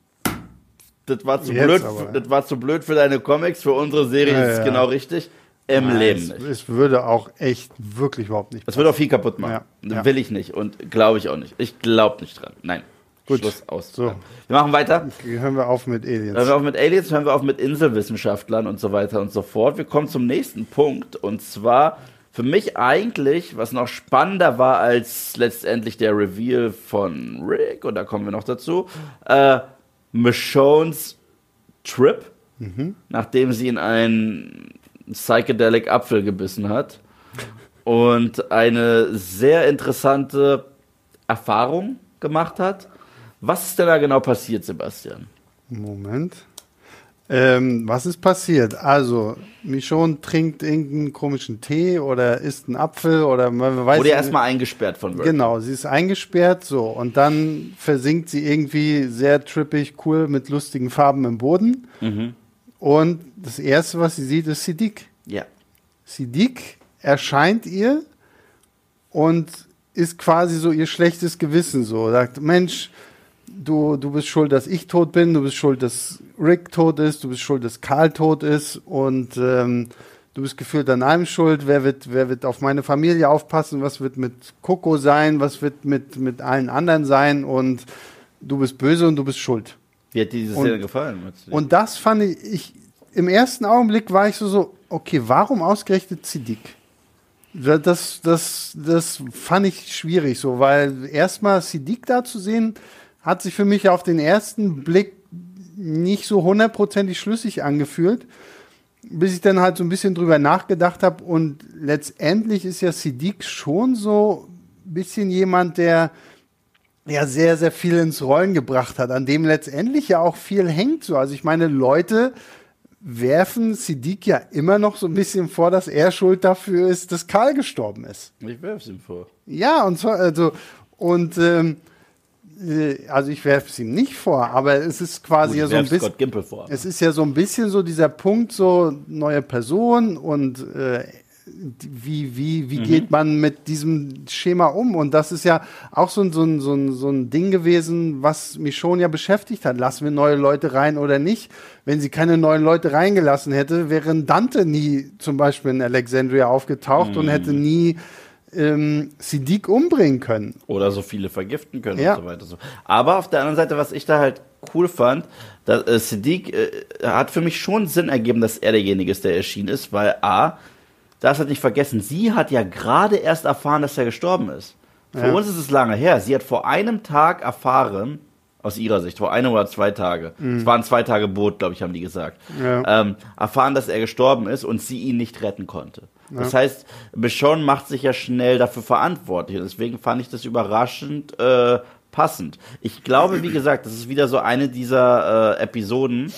das war zu Jetzt blöd, aber. das war zu blöd für deine Comics, für unsere Serie Ja, ist es ja. genau richtig. Im Nein, Leben es, nicht. es würde auch echt wirklich überhaupt nicht Das wird auch viel kaputt machen. Ja, ja. Will ich nicht und glaube ich auch nicht. Ich glaube nicht dran. Nein. Gut. Schluss aus. So. Wir machen weiter. Hören wir auf mit Aliens. Hören wir auf mit Aliens, hören wir auf mit Inselwissenschaftlern und so weiter und so fort. Wir kommen zum nächsten Punkt und zwar für mich eigentlich, was noch spannender war als letztendlich der Reveal von Rick, und da kommen wir noch dazu, äh, Michonnes Trip, nachdem sie in einen Psychedelic Apfel gebissen hat und eine sehr interessante Erfahrung gemacht hat. Was ist denn da genau passiert, Sebastian? Moment. Ähm, was ist passiert? Also, Michonne trinkt irgendeinen komischen Tee oder isst einen Apfel oder man weiß Wurde ja nicht. erstmal eingesperrt von Rick. Genau, sie ist eingesperrt, so. Und dann versinkt sie irgendwie sehr trippig, cool, mit lustigen Farben im Boden. Mhm. Und das Erste, was sie sieht, ist Siddiq. Ja. Siddiq erscheint ihr und ist quasi so ihr schlechtes Gewissen so. Sagt, Mensch, du, du bist schuld, dass ich tot bin, du bist schuld, dass Rick tot ist, du bist schuld, dass Karl tot ist und ähm, du bist gefühlt an allem schuld. Wer wird, wer wird auf meine Familie aufpassen? Was wird mit Coco sein? Was wird mit, mit allen anderen sein? Und du bist böse und du bist schuld. Wie hat dir diese Und- Szene gefallen? Und das fand ich, ich, im ersten Augenblick war ich so, so, okay, warum ausgerechnet Siddiq? Das, das, das fand ich schwierig so, weil erstmal Siddiq da zu sehen, hat sich für mich auf den ersten Blick nicht so hundertprozentig schlüssig angefühlt, bis ich dann halt so ein bisschen drüber nachgedacht habe und letztendlich ist ja Siddiq schon so ein bisschen jemand, der ja sehr, sehr viel ins Rollen gebracht hat, an dem letztendlich ja auch viel hängt so. Also ich meine, Leute werfen Siddiq ja immer noch so ein bisschen vor, dass er schuld dafür ist, dass Karl gestorben ist. Ich werf's ihm vor. Ja, und zwar, also, und ähm, äh, also ich werfe es ihm nicht vor, aber es ist quasi Gut, ja ich so ein werf's bisschen. Scott Gimple vor. Es ist ja so ein bisschen so dieser Punkt, so neue Person und äh, wie, wie, wie Mhm. geht man mit diesem Schema um? Und das ist ja auch so ein, so ein, so ein, so ein Ding gewesen, was mich schon ja beschäftigt hat. Lassen wir neue Leute rein oder nicht? Wenn sie keine neuen Leute reingelassen hätte, wäre Dante nie zum Beispiel in Alexandria aufgetaucht Mhm. und hätte nie ähm, Siddiq umbringen können. Oder so viele vergiften können Ja. und so weiter. So. Aber auf der anderen Seite, was ich da halt cool fand, dass, äh, Siddiq äh, hat für mich schon Sinn ergeben, dass er derjenige ist, der erschienen ist, weil A, das hat nicht vergessen, sie hat ja gerade erst erfahren, dass er gestorben ist. Für Ja. uns ist es lange her. Sie hat vor einem Tag erfahren, aus ihrer Sicht, vor einem oder zwei Tage, es waren zwei Tage Boot, glaube ich, haben die gesagt, Ja. ähm, erfahren, dass er gestorben ist und sie ihn nicht retten konnte. Das heißt, Michonne macht sich ja schnell dafür verantwortlich. Und deswegen fand ich das überraschend äh, passend. Ich glaube, wie gesagt, das ist wieder so eine dieser äh, Episoden,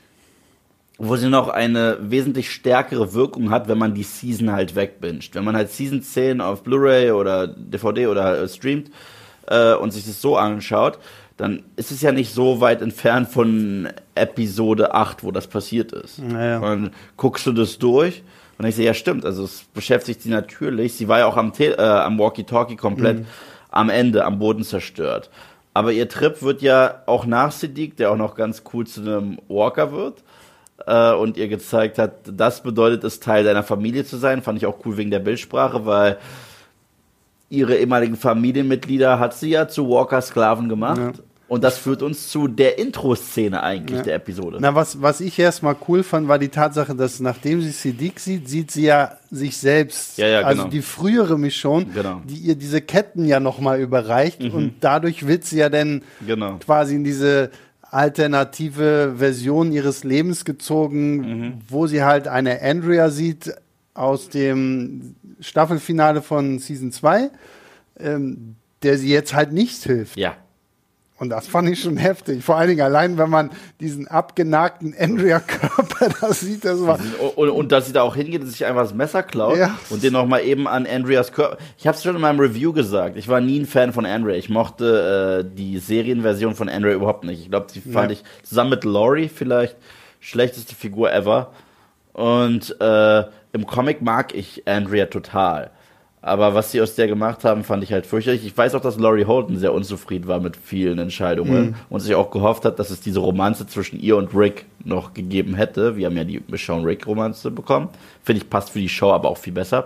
wo sie noch eine wesentlich stärkere Wirkung hat, wenn man die Season halt wegbinged. Wenn man halt Season zehn auf Blu-ray oder D V D oder äh, streamt äh, und sich das so anschaut, dann ist es ja nicht so weit entfernt von Episode acht, wo das passiert ist. Naja. Und dann guckst du das durch und ich sehe, ja stimmt, also es beschäftigt sie natürlich. Sie war ja auch am, Te- äh, am Walkie-Talkie komplett Mhm. am Ende, am Boden zerstört. Aber ihr Trip wird ja auch nach Siddiq, der auch noch ganz cool zu einem Walker wird, äh, und ihr gezeigt hat, das bedeutet es, Teil deiner Familie zu sein. Fand ich auch cool wegen der Bildsprache, weil ihre ehemaligen Familienmitglieder hat sie ja zu Walker-Sklaven gemacht. Ja. Und das führt uns zu der Intro-Szene eigentlich Ja. der Episode. Na, was, was ich erstmal cool fand, war die Tatsache, dass nachdem sie Siddiq sieht, sieht sie ja sich selbst, Ja, ja, also genau. die frühere Michonne, Genau. die ihr diese Ketten ja nochmal überreicht und dadurch wird sie ja dann Genau. quasi in diese alternative Version ihres Lebens gezogen, wo sie halt eine Andrea sieht aus dem Staffelfinale von Season zwei, ähm, der sie jetzt halt nicht hilft. Ja. Und das fand ich schon heftig. Vor allen Dingen allein, wenn man diesen abgenagten Andrea-Körper da sieht, das war. Und, und dass sie da auch hingeht und sich einfach das Messer klaut Ja. und den nochmal eben an Andreas Körper. Ich habe es schon in meinem Review gesagt. Ich war nie ein Fan von Andrea. Ich mochte äh, die Serienversion von Andrea überhaupt nicht. Ich glaube, die fand Ja. ich zusammen mit Laurie vielleicht schlechteste Figur ever. Und äh, im Comic mag ich Andrea total. Aber was sie aus der gemacht haben, fand ich halt fürchterlich. Ich weiß auch, dass Laurie Holden sehr unzufrieden war mit vielen Entscheidungen Mhm. und sich auch gehofft hat, dass es diese Romanze zwischen ihr und Rick noch gegeben hätte. Wir haben ja die Michonne-Rick-Romanze bekommen. Finde ich, passt für die Show aber auch viel besser.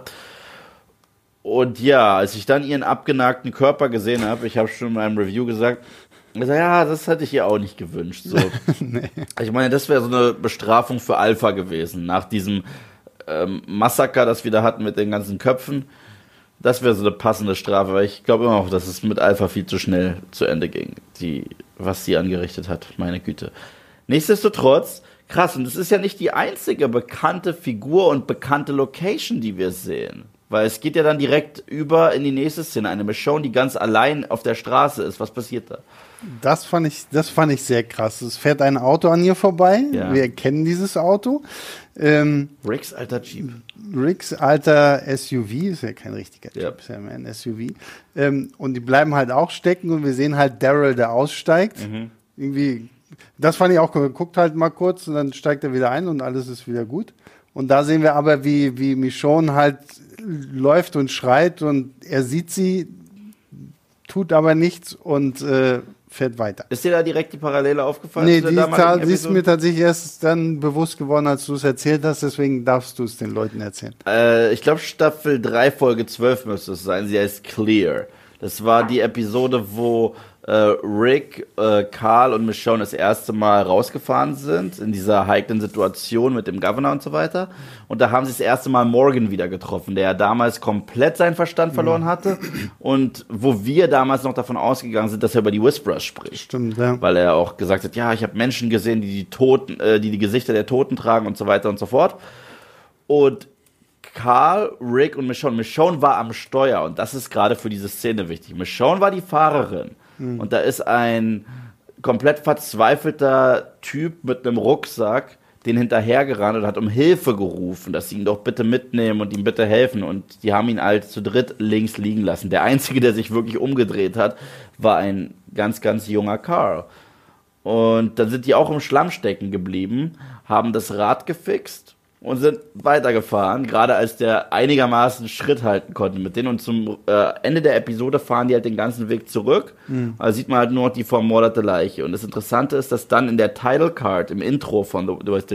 Und ja, als ich dann ihren abgenagten Körper gesehen habe, ich habe schon in meinem Review gesagt, ich sag, ja, das hätte ich ihr auch nicht gewünscht. So. Nee. Ich meine, das wäre so eine Bestrafung für Alpha gewesen, nach diesem ähm, Massaker, das wir da hatten mit den ganzen Köpfen. Das wäre so eine passende Strafe, weil ich glaube immer noch, dass es mit Alpha viel zu schnell zu Ende ging, die, was sie angerichtet hat, meine Güte. Nichtsdestotrotz, krass, und es ist ja nicht die einzige bekannte Figur und bekannte Location, die wir sehen. Weil es geht ja dann direkt über in die nächste Szene, eine Michonne, die ganz allein auf der Straße ist. Was passiert da? Das fand ich, das fand ich sehr krass. Es fährt ein Auto an ihr vorbei. Ja. Wir erkennen dieses Auto. Ähm, Ricks alter Jeep. Ricks alter S U V, ist ja kein richtiger Jeep, Ja. ist ja mehr ein S U V. Ähm, und die bleiben halt auch stecken und wir sehen halt Daryl, der aussteigt. Mhm. Irgendwie, das fand ich auch cool. Guckt halt mal kurz und dann steigt er wieder ein und alles ist wieder gut. Und da sehen wir aber, wie, wie Michonne halt läuft und schreit und er sieht sie, tut aber nichts und äh, fährt weiter. Ist dir da direkt die Parallele aufgefallen? Nee, zu die der ist, damaligen ta- die ist Episode? mir tatsächlich erst dann bewusst geworden, als du es erzählt hast, deswegen darfst du es den Leuten erzählen. Äh, ich glaube, Staffel drei, Folge zwölf müsste es sein. Sie heißt Clear. Das war die Episode, wo äh, Rick, äh, Carl und Michonne das erste Mal rausgefahren sind, in dieser heiklen Situation mit dem Governor und so weiter. Und da haben sie das erste Mal Morgan wieder getroffen, der ja damals komplett seinen Verstand verloren hatte. Und wo wir damals noch davon ausgegangen sind, dass er über die Whisperers spricht. Stimmt, ja. Weil er auch gesagt hat, ja, ich habe Menschen gesehen, die die Toten, äh, die die Gesichter der Toten tragen und so weiter und so fort. Und Carl, Rick und Michonne. Michonne war am Steuer und das ist gerade für diese Szene wichtig. Michonne war die Fahrerin und da ist ein komplett verzweifelter Typ mit einem Rucksack den hinterhergerannt und hat um Hilfe gerufen, dass sie ihn doch bitte mitnehmen und ihm bitte helfen. Und die haben ihn halt zu dritt links liegen lassen. Der Einzige, der sich wirklich umgedreht hat, war ein ganz, ganz junger Carl. Und dann sind die auch im Schlamm stecken geblieben, haben das Rad gefixt und sind weitergefahren, gerade als der einigermaßen Schritt halten konnte mit denen. Und zum äh, Ende der Episode fahren die halt den ganzen Weg zurück. Mhm. Also sieht man halt nur noch die vermordete Leiche. Und das Interessante ist, dass dann in der Title Card, im Intro von The, du weißt,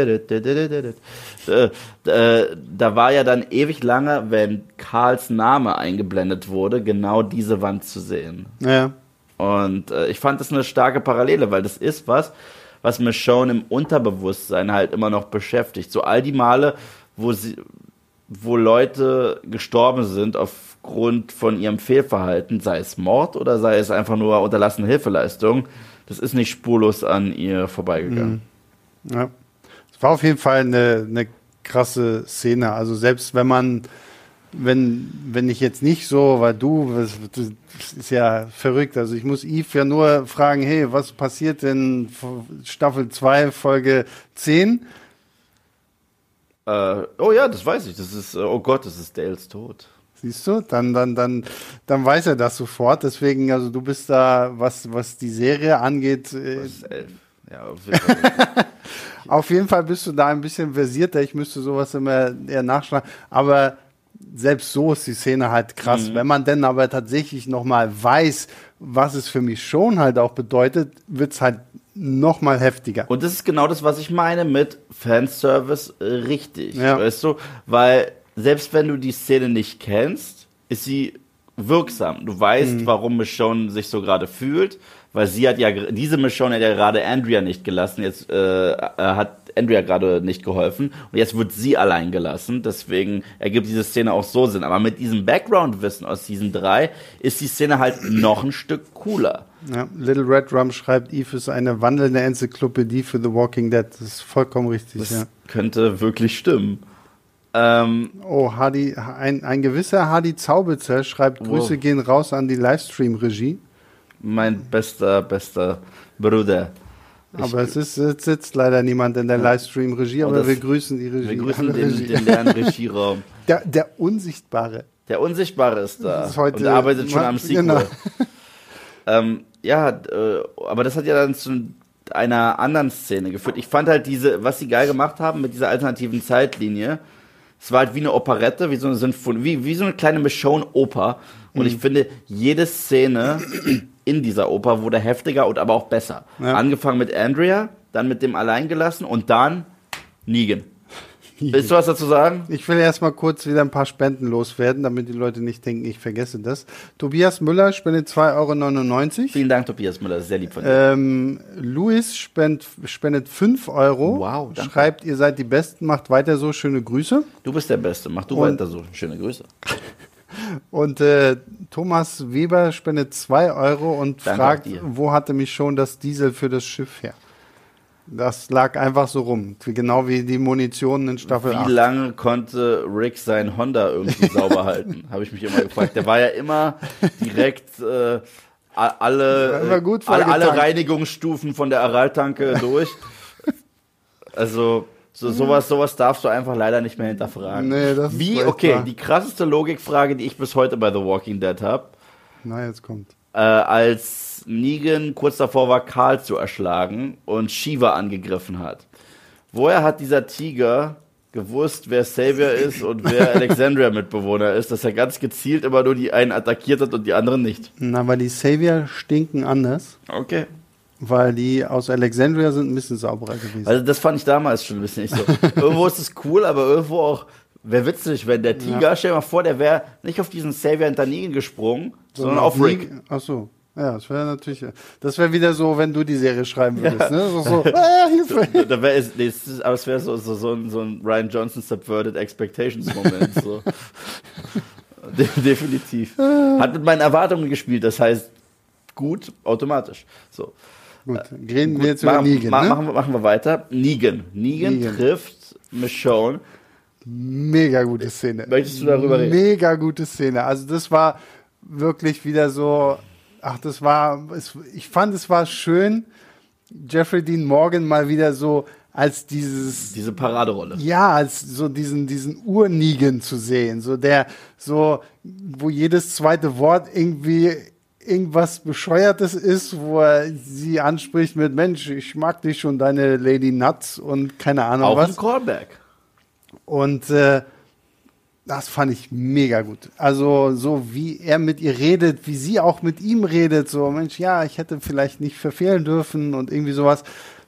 äh, äh, da war ja dann ewig lange, wenn Carls Name eingeblendet wurde, genau diese Wand zu sehen. Ja. Und äh, ich fand das eine starke Parallele, weil das ist was, was Michonne im Unterbewusstsein halt immer noch beschäftigt. So all die Male, wo sie, wo Leute gestorben sind aufgrund von ihrem Fehlverhalten, sei es Mord oder sei es einfach nur unterlassene Hilfeleistung, das ist nicht spurlos an ihr vorbeigegangen. Mhm. Ja. Es war auf jeden Fall eine, eine krasse Szene. Also selbst wenn man Wenn, wenn ich jetzt nicht so, weil du, das, das ist ja verrückt, also ich muss Yves ja nur fragen, hey, was passiert in Staffel zwei, Folge zehn? Äh, oh ja, das weiß ich, das ist, oh Gott, das ist Dales Tod. Siehst du, dann, dann, dann, dann weiß er das sofort, deswegen, also du bist da, was, was die Serie angeht. Äh, das ist elf. Ja, auf jeden Fall. Auf jeden Fall bist du da ein bisschen versierter, ich müsste sowas immer eher nachschlagen, aber selbst so ist die Szene halt krass. Mhm. Wenn man denn aber tatsächlich nochmal weiß, was es für mich schon halt auch bedeutet, wird es halt nochmal heftiger. Und das ist genau das, was ich meine mit Fanservice äh, richtig. Ja. Weißt du? Weil selbst wenn du die Szene nicht kennst, ist sie wirksam. Du weißt, mhm. warum Michonne sich so gerade fühlt, weil sie hat ja, diese Michonne hat ja gerade Andrea nicht gelassen, jetzt äh, hat Andrea gerade nicht geholfen und jetzt wird sie allein gelassen, deswegen ergibt diese Szene auch so Sinn. Aber mit diesem Background-Wissen aus diesen drei ist die Szene halt noch ein Stück cooler. Ja, Little Red Rum schreibt, Eve ist eine wandelnde Enzyklopädie für The Walking Dead. Das ist vollkommen richtig. Das ja. könnte wirklich stimmen. Ähm, oh, Hardy, ein, ein gewisser Hardy Zaubitzer schreibt, Grüße wow. gehen raus an die Livestream-Regie. Mein bester, bester Bruder. Ich aber es ist, es sitzt leider niemand in der ja. Livestream-Regie, aber das, wir grüßen die Regie. Wir grüßen den, Regie. den leeren Regieraum. Der, der Unsichtbare. Der Unsichtbare ist da ist heute, und arbeitet schon am Sequel. Genau. ähm, ja, äh, aber das hat ja dann zu einer anderen Szene geführt. Ich fand halt diese, was sie geil gemacht haben mit dieser alternativen Zeitlinie, es war halt wie eine Operette, wie so eine Sinfonie, wie, wie so eine kleine Michonne-Oper. Und mhm. ich finde, jede Szene in dieser Oper wurde heftiger und aber auch besser. Ja. Angefangen mit Andrea, dann mit dem Alleingelassen und dann Negan. Willst du was dazu sagen? Ich will erstmal kurz wieder ein paar Spenden loswerden, damit die Leute nicht denken, ich vergesse das. Tobias Müller spendet zwei Euro neunundneunzig. Vielen Dank, Tobias Müller, sehr lieb von dir. Ähm, Luis spend, spendet fünf Euro. Wow, danke. Schreibt, ihr seid die Besten, macht weiter so, schöne Grüße. Du bist der Beste, mach du und, weiter so, schöne Grüße. Und äh, Thomas Weber spendet zwei Euro und danke fragt, wo hatte mich schon das Diesel für das Schiff her? Das lag einfach so rum, genau wie die Munition in Staffel acht. Wie lange konnte Rick sein Honda irgendwie sauber halten? Habe ich mich immer gefragt. Der war ja immer direkt äh, alle, immer gut alle, alle Reinigungsstufen von der Araltanke durch. Also so, sowas, sowas darfst du einfach leider nicht mehr hinterfragen. Nee, das ist Wie, okay, die krasseste Logikfrage, die ich bis heute bei The Walking Dead habe. Na, jetzt kommt. Äh, als Negan kurz davor war, Carl zu erschlagen und Shiva angegriffen hat. Woher hat dieser Tiger gewusst, wer Savior ist und wer Alexandria-Mitbewohner ist, dass er ganz gezielt immer nur die einen attackiert hat und die anderen nicht? Na, weil die Savior stinken anders. Okay. Weil die aus Alexandria sind ein bisschen sauberer gewesen. Also das fand ich damals schon ein bisschen nicht so. Irgendwo ist es cool, aber irgendwo auch, wäre witzig, wenn der Tiger, ja. stell dir mal vor, der wäre nicht auf diesen Savior hinter Negan gesprungen, so, sondern auf Rick. Ach so. Ja, das wäre natürlich, das wäre wieder so, wenn du die Serie schreiben würdest, ja. ne? So, so, ah, Hilfe. Da wär, nee, ist, aber es wäre so, so, so, ein, so ein Ryan Johnson Subverted Expectations Moment. So. De- definitiv. Hat mit meinen Erwartungen gespielt, das heißt, gut, automatisch. So. Gut, reden gut, wir jetzt über Negan, ma- ne? machen, wir, machen wir weiter. Negan. Negan, Negan. trifft Michonne. Mega gute Szene. Möchtest du darüber reden? Mega gute Szene. Also das war wirklich wieder so... Ach, das war, es, ich fand, es war schön, Jeffrey Dean Morgan mal wieder so als dieses... Diese Paraderolle. Ja, als so diesen, diesen Ur-Negan zu sehen, so der, so, wo jedes zweite Wort irgendwie irgendwas Bescheuertes ist, wo er sie anspricht mit, Mensch, ich mag dich schon, deine Lady Nuts und keine Ahnung Auch was. Auch ein Callback. Und äh, das fand ich mega gut. Also so wie er mit ihr redet, wie sie auch mit ihm redet, so Mensch, ja, ich hätte vielleicht nicht verfehlen dürfen und irgendwie sowas,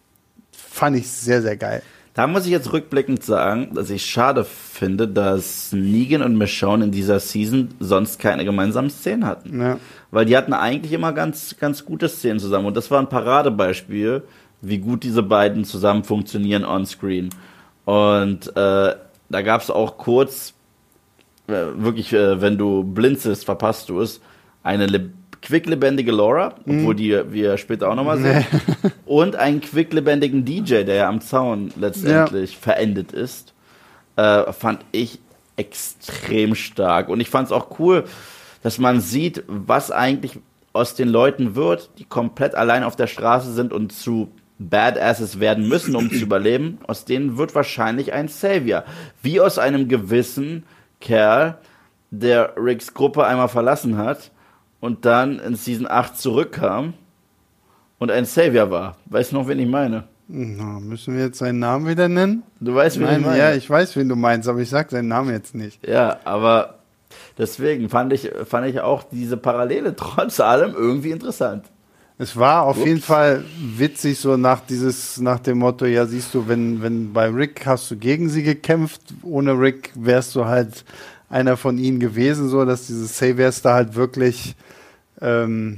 fand ich sehr, sehr geil. Da muss ich jetzt rückblickend sagen, dass ich schade finde, dass Negan und Michonne in dieser Season sonst keine gemeinsamen Szenen hatten. Ja. Weil die hatten eigentlich immer ganz, ganz gute Szenen zusammen. Und das war ein Paradebeispiel, wie gut diese beiden zusammen funktionieren on-screen. Und äh, da gab es auch kurz, äh, wirklich, äh, wenn du blinzelst, verpasst du es, eine le- quicklebendige Laura, obwohl die wir später auch nochmal sehen, nee. Und einen quicklebendigen D J, der ja am Zaun letztendlich ja. verendet ist, äh, fand ich extrem stark. Und ich fand es auch cool, dass man sieht, was eigentlich aus den Leuten wird, die komplett allein auf der Straße sind und zu Badasses werden müssen, um zu überleben. Aus denen wird wahrscheinlich ein Savior. Wie aus einem gewissen Kerl, der Ricks Gruppe einmal verlassen hat und dann in Season acht zurückkam und ein Savior war. Weißt du noch, wen ich meine? Na, müssen wir jetzt seinen Namen wieder nennen? Du weißt, wen Nein, ich meine. Ja, ich weiß, wen du meinst, aber ich sag seinen Namen jetzt nicht. Ja, aber deswegen fand ich, fand ich auch diese Parallele trotz allem irgendwie interessant. Es war auf Ups. jeden Fall witzig, so nach dieses, nach dem Motto, ja, siehst du, wenn, wenn bei Rick hast du gegen sie gekämpft, ohne Rick wärst du halt einer von ihnen gewesen, so dass diese Saviors da halt wirklich ähm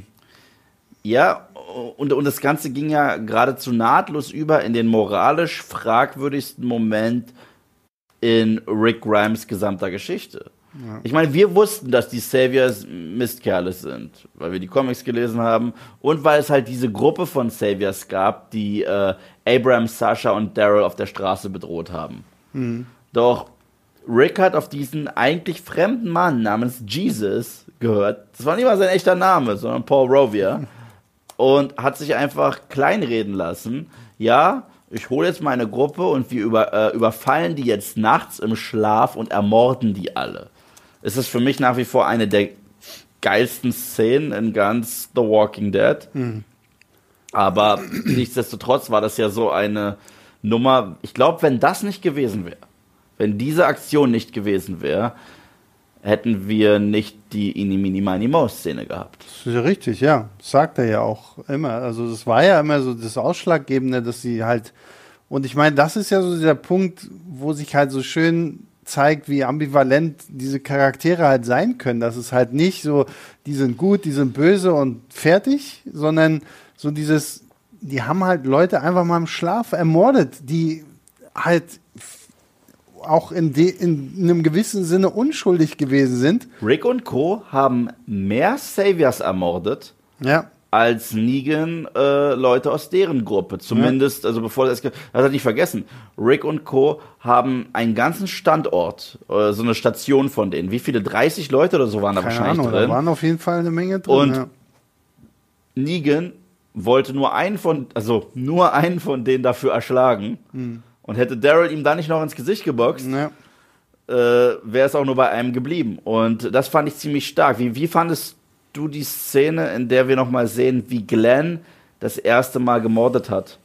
ja, und, und das Ganze ging ja geradezu nahtlos über in den moralisch fragwürdigsten Moment in Rick Grimes gesamter Geschichte. Ja. Ich meine, wir wussten, dass die Saviors Mistkerle sind, weil wir die Comics gelesen haben und weil es halt diese Gruppe von Saviors gab, die äh, Abraham, Sasha und Daryl auf der Straße bedroht haben. Mhm. Doch Rick hat auf diesen eigentlich fremden Mann namens Jesus gehört. Das war nicht mal sein echter Name, sondern Paul Rovia. Und hat sich einfach kleinreden lassen. Ja, ich hole jetzt meine Gruppe und wir über, äh, überfallen die jetzt nachts im Schlaf und ermorden die alle. Es ist für mich nach wie vor eine der geilsten Szenen in ganz The Walking Dead. Mhm. Aber nichtsdestotrotz war das ja so eine Nummer. Ich glaube, wenn das nicht gewesen wäre, wenn diese Aktion nicht gewesen wäre, hätten wir nicht die Ini-Mini-Mini-Maus-Szene gehabt. Das ist ja richtig, ja. Das sagt er ja auch immer. Also das war ja immer so das Ausschlaggebende, dass sie halt, und ich meine, das ist ja so der Punkt, wo sich halt so schön zeigt, wie ambivalent diese Charaktere halt sein können. Das ist halt nicht so, die sind gut, die sind böse und fertig, sondern so dieses, die haben halt Leute einfach mal im Schlaf ermordet, die halt auch in, de, in einem gewissen Sinne unschuldig gewesen sind. Rick und Co. haben mehr Saviors ermordet, ja, als Negan äh, Leute aus deren Gruppe. Zumindest, ja. also bevor das, das hat er nicht vergessen. Rick und Co. haben einen ganzen Standort, äh, so eine Station von denen. Wie viele? dreißig Leute oder so waren da Keine wahrscheinlich Ahnung, drin. Da waren auf jeden Fall eine Menge drin. Und ja. Negan wollte nur einen von, also nur einen von denen dafür erschlagen. Hm. Und hätte Daryl ihm da nicht noch ins Gesicht geboxt, ja. äh, wäre es auch nur bei einem geblieben. Und das fand ich ziemlich stark. Wie, wie fandest du die Szene, in der wir nochmal sehen, wie Glenn das erste Mal gemordet hat?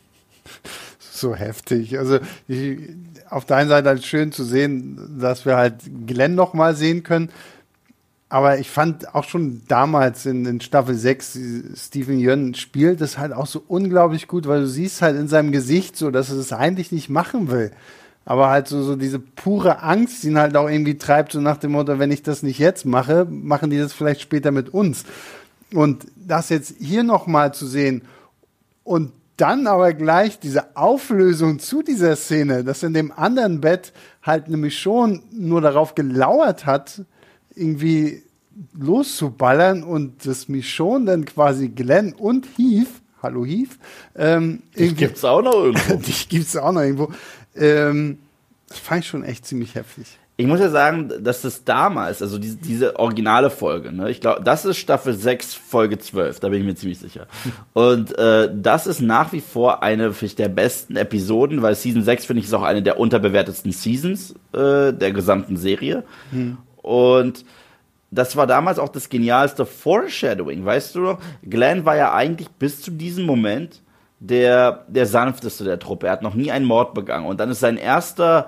So heftig. Also ich, auf der einen Seite halt schön zu sehen, dass wir halt Glenn nochmal sehen können. Aber ich fand auch schon damals in, in Staffel sechs, Steven Yeun spielt das halt auch so unglaublich gut, weil du siehst halt in seinem Gesicht so, dass er das eigentlich nicht machen will. Aber halt so, so diese pure Angst, die ihn halt auch irgendwie treibt, so nach dem Motto, wenn ich das nicht jetzt mache, machen die das vielleicht später mit uns. Und das jetzt hier nochmal zu sehen und dann aber gleich diese Auflösung zu dieser Szene, dass in dem anderen Bett halt nämlich schon nur darauf gelauert hat, irgendwie loszuballern und das Michonne dann quasi Glenn und Heath, hallo Heath, ähm, die gibt's auch noch irgendwo. die gibt's auch noch irgendwo. Ähm, das fand ich schon echt ziemlich heftig. Ich muss ja sagen, dass das damals, also diese, diese originale Folge, ne, ich glaube, das ist Staffel sechs, Folge zwölf, da bin ich mir ziemlich sicher. Und äh, das ist nach wie vor eine vielleicht der besten Episoden, weil Season sechs, finde ich, ist auch eine der unterbewertetsten Seasons äh, der gesamten Serie. Hm. Und das war damals auch das genialste Foreshadowing, weißt du noch? Glenn war ja eigentlich bis zu diesem Moment der, der sanfteste der Truppe. Er hat noch nie einen Mord begangen. Und dann ist sein erster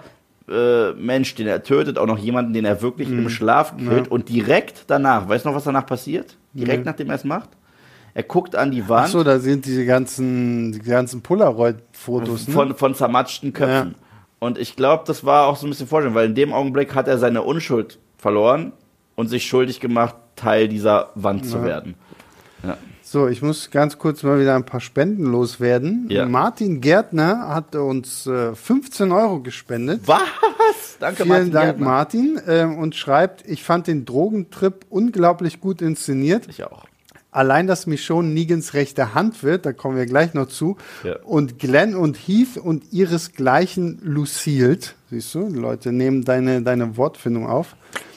äh, Mensch, den er tötet, auch noch jemanden, den er wirklich mhm. im Schlaf killt. Ja. Und direkt danach, weißt du noch, was danach passiert? Direkt mhm. nachdem er es macht? Er guckt an die Wand. Ach so, da sind diese ganzen, die ganzen Polaroid-Fotos. Von, ne? von zermatschten Köpfen. Ja. Und ich glaube, das war auch so ein bisschen vorstellen, weil in dem Augenblick hat er seine Unschuld verloren und sich schuldig gemacht, Teil dieser Wand ja. zu werden. Ja. So, ich muss ganz kurz mal wieder ein paar Spenden loswerden. Ja. Martin Gärtner hat uns äh, fünfzehn Euro gespendet. Was? Danke, Vielen Martin Dank, Gärtner. Martin. Äh, und schreibt, ich fand den Drogentrip unglaublich gut inszeniert. Ich auch. Allein, dass Michonne Negans rechte Hand wird, da kommen wir gleich noch zu. Ja. Und Glenn und Heath und ihresgleichen Lucille, siehst du, die Leute nehmen deine, deine Wortfindung auf.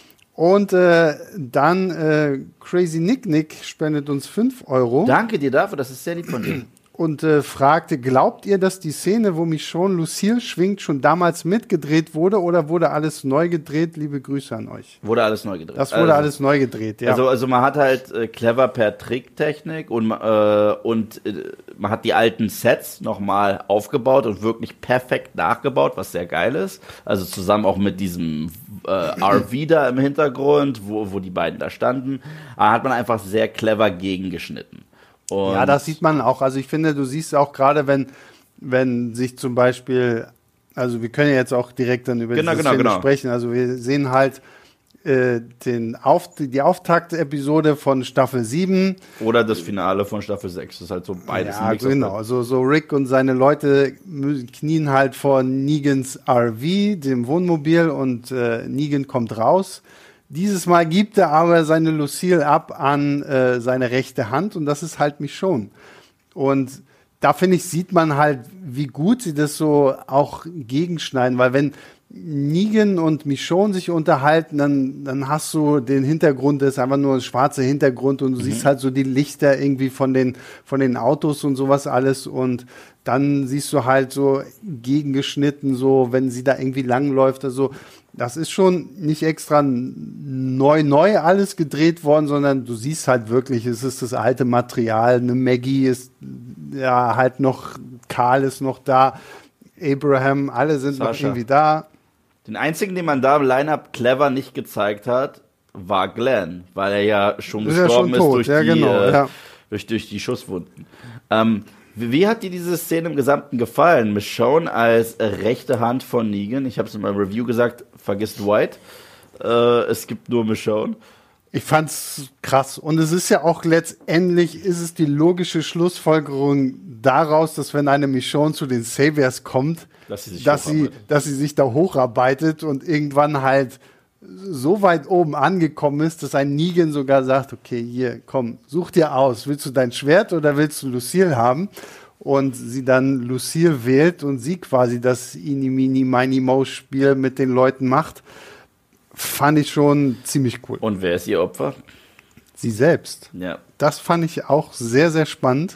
Und äh, dann äh, Crazy Nick Nick spendet uns fünf Euro. Danke dir dafür, das ist sehr lieb von dir. Und äh, fragte, glaubt ihr, dass die Szene, wo Michonne Lucille schwingt, schon damals mitgedreht wurde oder wurde alles neu gedreht? Liebe Grüße an euch. Wurde alles neu gedreht. Das wurde also, alles neu gedreht, ja. Also, also man hat halt äh, clever per Tricktechnik und, äh, und äh, man hat die alten Sets nochmal aufgebaut und wirklich perfekt nachgebaut, was sehr geil ist. Also zusammen auch mit diesem äh, R V da im Hintergrund, wo, wo die beiden da standen, da hat man einfach sehr clever gegengeschnitten. Und ja, das sieht man auch. Also ich finde, du siehst auch gerade, wenn, wenn sich zum Beispiel, also wir können ja jetzt auch direkt dann über genau, diese genau, Szene genau. sprechen. Also wir sehen halt äh, den Auf, die Auftakt-Episode von Staffel sieben. Oder das Finale von Staffel sechs. Das ist halt so beides. Ja, genau. Also so Rick und seine Leute knien halt vor Negans R V, dem Wohnmobil, und äh, Negan kommt raus. Dieses Mal gibt er aber seine Lucille ab an äh, seine rechte Hand und das ist halt Michonne. Und da, finde ich, sieht man halt, wie gut sie das so auch gegenschneiden, weil wenn Negan und Michonne sich unterhalten, dann, dann hast du den Hintergrund, das ist einfach nur ein schwarzer Hintergrund und du mhm. siehst halt so die Lichter irgendwie von den, von den Autos und sowas alles und dann siehst du halt so gegengeschnitten, so wenn sie da irgendwie langläuft, also das ist schon nicht extra neu, neu alles gedreht worden, sondern du siehst halt wirklich, es ist das alte Material. Eine Maggie ist ja halt noch, Karl ist noch da, Abraham, alle sind Sascha. noch irgendwie da. Den einzigen, den man da im Line-Up clever nicht gezeigt hat, war Glenn, weil er ja schon ist gestorben ja schon tot. ist durch, ja, die, genau, äh, ja. durch, durch die Schusswunden. Ähm, wie, wie hat dir diese Szene im Gesamten gefallen? Michonne als rechte Hand von Negan. Ich habe es in meinem Review gesagt, vergiss Dwight. Äh, es gibt nur Michonne. Ich fand's krass. Und es ist ja auch letztendlich, ist es die logische Schlussfolgerung daraus, dass wenn eine Michonne zu den Saviors kommt, dass sie sich, dass sie, dass sie sich da hocharbeitet und irgendwann halt so weit oben angekommen ist, dass ein Negan sogar sagt, okay, hier, komm, such dir aus. Willst du dein Schwert oder willst du Lucille haben? Und sie dann Lucille wählt und sie quasi das Ini-Mini-Mini-Mo-Spiel mit den Leuten macht. Fand ich schon ziemlich cool. Und wer ist ihr Opfer? Sie selbst. Ja. Das fand ich auch sehr, sehr spannend.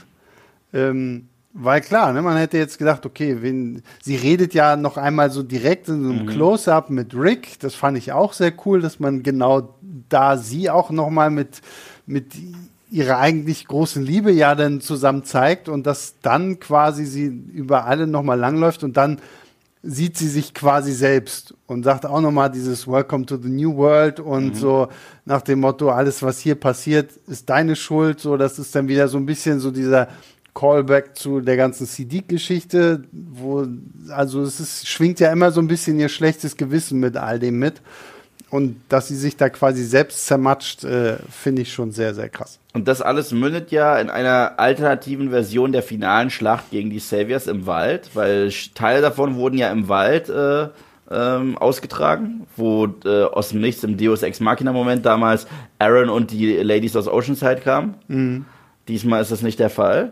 Ähm, weil klar, ne, man hätte jetzt gedacht, okay, wenn, sie redet ja noch einmal so direkt in so einem mhm. Close-Up mit Rick. Das fand ich auch sehr cool, dass man genau da sie auch noch mal mit, mit ihrer eigentlich großen Liebe ja dann zusammen zeigt und dass dann quasi sie über alle noch mal langläuft und dann sieht sie sich quasi selbst und sagt auch nochmal dieses Welcome to the New World und mhm. so nach dem Motto, alles, was hier passiert, ist deine Schuld. So, das ist dann wieder so ein bisschen so dieser Callback zu der ganzen Siddiq-Geschichte, wo, also es ist, schwingt ja immer so ein bisschen ihr schlechtes Gewissen mit all dem mit. Und dass sie sich da quasi selbst zermatscht, äh, finde ich schon sehr, sehr krass. Und das alles mündet ja in einer alternativen Version der finalen Schlacht gegen die Saviors im Wald, weil Teile davon wurden ja im Wald äh, ähm, ausgetragen, wo äh, aus dem Nichts im Deus Ex Machina Moment damals Aaron und die Ladies aus Oceanside kamen. Mhm. Diesmal ist das nicht der Fall.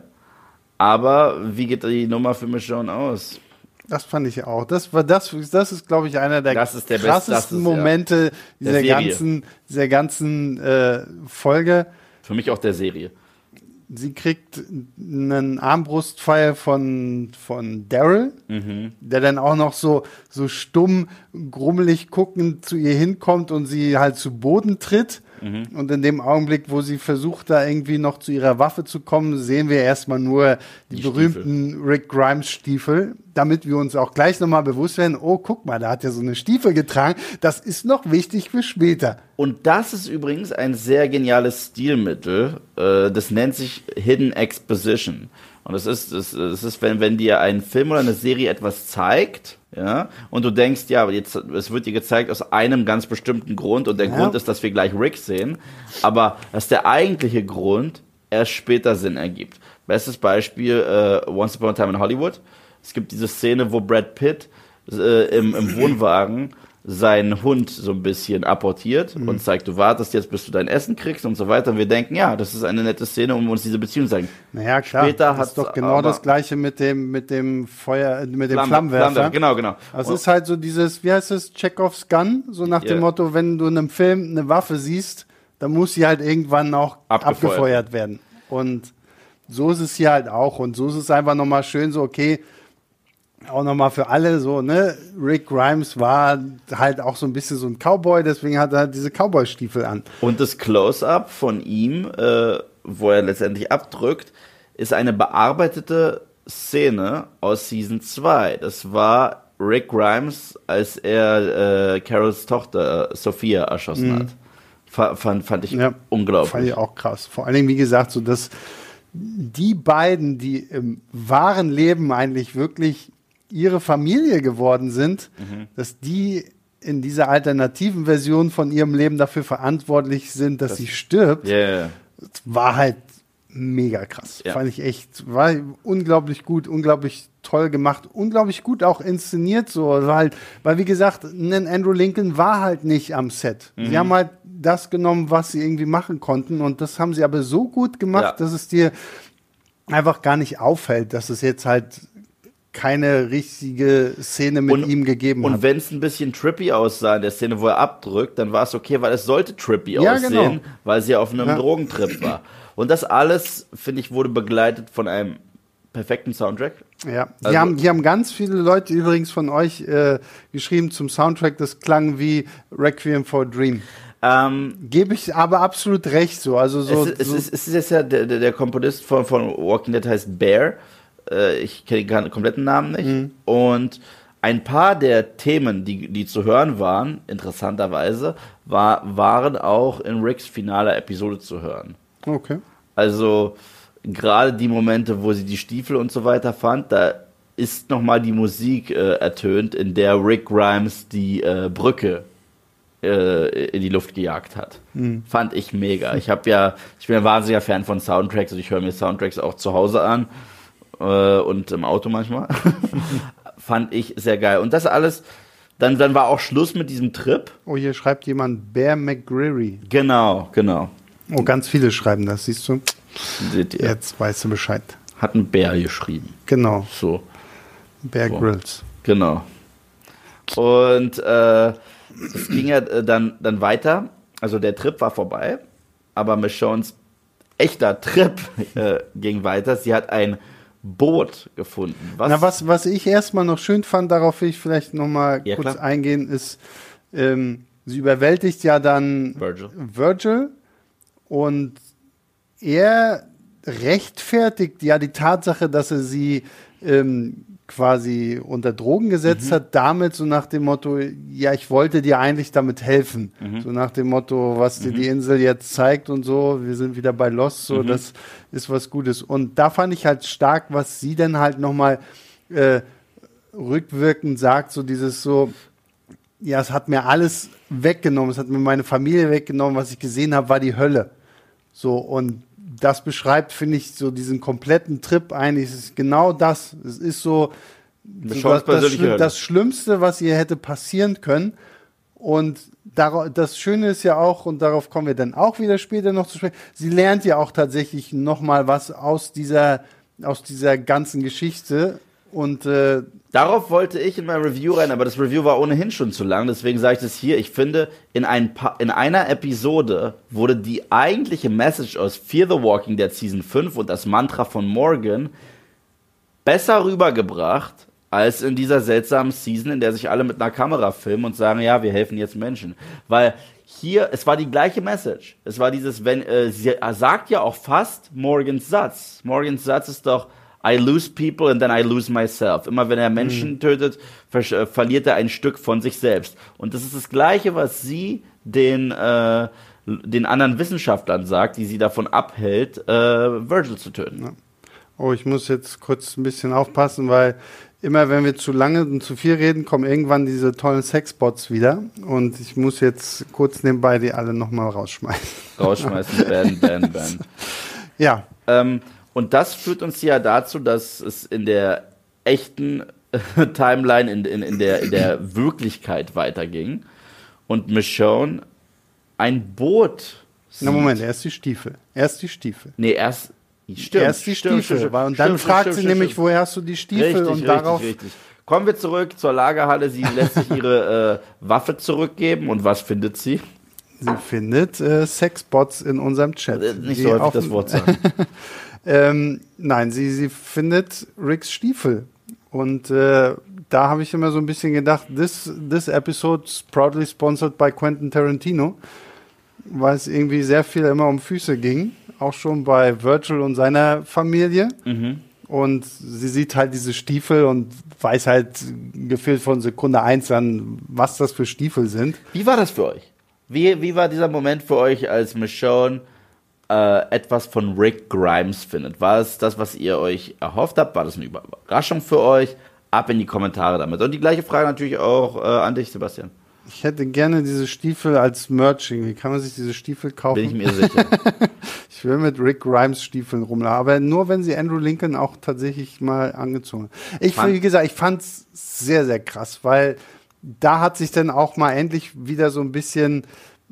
Aber wie geht die Nummer für Michonne aus? Das fand ich auch. Das war das, das ist, glaube ich, einer der, das ist der krassesten Best, ist, Momente ja. dieser ganzen, dieser ganzen äh, Folge. Für mich auch der Serie. Sie kriegt einen Armbrustpfeil von, von Daryl, mhm. der dann auch noch so, so stumm, grummelig guckend zu ihr hinkommt und sie halt zu Boden tritt. Mhm. Und in dem Augenblick, wo sie versucht, da irgendwie noch zu ihrer Waffe zu kommen, sehen wir erstmal nur die, die berühmten Stiefel. Rick Grimes Stiefel, damit wir uns auch gleich nochmal bewusst werden, oh, guck mal, da hat er so eine Stiefel getragen. Das ist noch wichtig für später. Und das ist übrigens ein sehr geniales Stilmittel. Das nennt sich Hidden Exposition. Und das ist, das, das ist, wenn, wenn dir ein Film oder eine Serie etwas zeigt, ja, und du denkst, ja, aber jetzt, es wird dir gezeigt aus einem ganz bestimmten Grund und der ja. Grund ist, dass wir gleich Rick sehen, aber dass der eigentliche Grund erst später Sinn ergibt. Bestes Beispiel, äh, Once Upon a Time in Hollywood. Es gibt diese Szene, wo Brad Pitt äh, im, im Wohnwagen seinen Hund so ein bisschen apportiert mhm. und zeigt, du wartest jetzt, bis du dein Essen kriegst und so weiter. Und wir denken, ja, das ist eine nette Szene, um uns diese Beziehung zu zeigen. Naja, klar. Später das ist doch genau das Gleiche mit dem, mit dem Feuer, mit dem Flamm, Flammenwerfer. Flammenwerfer. Genau, genau. Das ist halt so dieses, wie heißt es, Chekhovs Gun? So nach yeah. dem Motto, wenn du in einem Film eine Waffe siehst, dann muss sie halt irgendwann auch abgefeuert, abgefeuert werden. Und so ist es hier halt auch. Und so ist es einfach nochmal schön so, okay, auch nochmal für alle so, ne? Rick Grimes war halt auch so ein bisschen so ein Cowboy, deswegen hat er halt diese Cowboy-Stiefel an. Und das Close-Up von ihm, äh, wo er letztendlich abdrückt, ist eine bearbeitete Szene aus Season zwei. Das war Rick Grimes, als er äh, Carols Tochter Sophia erschossen mhm. hat. F- fand, fand ich ja, unglaublich. Fand ich auch krass. Vor allen Dingen, wie gesagt, so dass die beiden, die im wahren Leben eigentlich wirklich ihre Familie geworden sind, mhm. dass die in dieser alternativen Version von ihrem Leben dafür verantwortlich sind, dass das, sie stirbt, yeah. war halt mega krass. Ja. Fand ich echt, war unglaublich gut, unglaublich toll gemacht, unglaublich gut auch inszeniert, so, weil, weil wie gesagt, ein Andrew Lincoln war halt nicht am Set. Mhm. Sie haben halt das genommen, was sie irgendwie machen konnten und das haben sie aber so gut gemacht, ja. dass es dir einfach gar nicht auffällt, dass es jetzt halt keine richtige Szene mit und, ihm gegeben und hat. Und wenn es ein bisschen trippy aussah in der Szene, wo er abdrückt, dann war es okay, weil es sollte trippy ja, aussehen, genau. weil sie auf einem ja. Drogentrip war. Und das alles, finde ich, wurde begleitet von einem perfekten Soundtrack. Ja, die, also, haben, die haben ganz viele Leute übrigens von euch äh, geschrieben zum Soundtrack, das klang wie Requiem for a Dream. Ähm, Gebe ich aber absolut recht so. Also so, es, ist, so es, ist, es ist jetzt ja der, der Komponist von, von Walking Dead heißt Bear. Äh, ich kenne den kompletten Namen nicht. Mhm. Und ein paar der Themen, die, die zu hören waren, interessanterweise, war, waren auch in Ricks finaler Episode zu hören. Okay. Also gerade die Momente, wo sie die Stiefel und so weiter fand, da ist nochmal die Musik äh, ertönt, in der Rick Grimes die äh, Brücke äh, in die Luft gejagt hat. Mhm. Fand ich mega. Ich habe ja, ich bin ein wahnsinniger Fan von Soundtracks und ich höre mir Soundtracks auch zu Hause an äh, und im Auto manchmal. Fand ich sehr geil. Und das alles, dann, dann war auch Schluss mit diesem Trip. Oh, hier schreibt jemand Bear McGreary. Genau, genau. Oh, ganz viele schreiben das, siehst du? Seht ihr? Jetzt weißt du Bescheid. Hat ein Bär geschrieben. Genau. So. Bear so. Grylls. Genau. Und äh, es ging ja dann, dann weiter. Also der Trip war vorbei, aber Michonnes echter Trip äh, ging weiter. Sie hat ein Boot gefunden. Was, Na, was, was ich erstmal noch schön fand, darauf will ich vielleicht nochmal ja, kurz klar. eingehen, ist, ähm, sie überwältigt ja dann Virgil. Virgil und er rechtfertigt ja die Tatsache, dass er sie ähm, quasi unter Drogen gesetzt mhm. hat, damit so nach dem Motto, ja, ich wollte dir eigentlich damit helfen. Mhm. So nach dem Motto, was dir mhm. die Insel jetzt zeigt und so, wir sind wieder bei Lost, so, mhm. das ist was Gutes. Und da fand ich halt stark, was sie dann halt nochmal äh, rückwirkend sagt, so dieses so, ja, es hat mir alles weggenommen, es hat mir meine Familie weggenommen, was ich gesehen habe, war die Hölle. So, und das beschreibt, finde ich, so diesen kompletten Trip eigentlich. Es ist genau das. Es ist so, so das, das, Schli- das Schlimmste, was ihr hätte passieren können. Und dar- das Schöne ist ja auch, und darauf kommen wir dann auch wieder später noch zu sprechen, sie lernt ja auch tatsächlich nochmal was aus dieser, aus dieser ganzen Geschichte. Und äh, darauf wollte ich in mein Review rein, aber das Review war ohnehin schon zu lang, deswegen sage ich das hier. Ich finde, in, ein pa- in einer Episode wurde die eigentliche Message aus Fear the Walking Dead Season fünf und das Mantra von Morgan besser rübergebracht als in dieser seltsamen Season, in der sich alle mit einer Kamera filmen und sagen, ja, wir helfen jetzt Menschen. Weil hier, es war die gleiche Message. Es war dieses, wenn, äh, sie sagt ja auch fast Morgans Satz. Morgans Satz ist doch, I lose people and then I lose myself. Immer wenn er Menschen mhm. tötet, ver- äh, verliert er ein Stück von sich selbst. Und das ist das Gleiche, was sie den, äh, den anderen Wissenschaftlern sagt, die sie davon abhält, äh, Virgil zu töten. Ja. Oh, ich muss jetzt kurz ein bisschen aufpassen, weil immer wenn wir zu lange und zu viel reden, kommen irgendwann diese tollen Sexbots wieder. Und ich muss jetzt kurz nebenbei die alle nochmal rausschmeißen. Rausschmeißen, ban, ban, ban. Ja. Ähm, und das führt uns ja dazu, dass es in der echten äh, Timeline, in, in, in, der, in der Wirklichkeit weiterging. Und Michonne ein Boot sieht. Na Moment, erst die Stiefel. Erst die Stiefel. Nee, erst... Stimmt, erst die stimmt, Stiefel. stimmt, und stimmt, dann stimmt, fragt stimmt, sie stimmt, nämlich, stimmt. woher hast du die Stiefel? Richtig, und richtig, darauf richtig. Kommen wir zurück zur Lagerhalle. Sie lässt sich ihre äh, Waffe zurückgeben. Und was findet sie? Sie findet äh, Sexbots in unserem Chat. Äh, nicht so häufig das Wort sagen. ähm, nein, sie, sie findet Ricks Stiefel. Und äh, da habe ich immer so ein bisschen gedacht, this, this episode is proudly sponsored by Quentin Tarantino, weil es irgendwie sehr viel immer um Füße ging. Auch schon bei Virgil und seiner Familie. Mhm. Und sie sieht halt diese Stiefel und weiß halt gefühlt von Sekunde eins an, was das für Stiefel sind. Wie war das für euch? Wie, wie war dieser Moment für euch, als Michonne äh, etwas von Rick Grimes findet? War es das, was ihr euch erhofft habt? War das eine Überraschung für euch? Ab in die Kommentare damit. Und die gleiche Frage natürlich auch äh, an dich, Sebastian. Ich hätte gerne diese Stiefel als Merching. Wie kann man sich diese Stiefel kaufen? Bin ich mir sicher. Ich will mit Rick Grimes Stiefeln rumlaufen, aber nur, wenn sie Andrew Lincoln auch tatsächlich mal angezogen hat. Ich, wie gesagt, ich fand es sehr, sehr krass, weil da hat sich dann auch mal endlich wieder so ein bisschen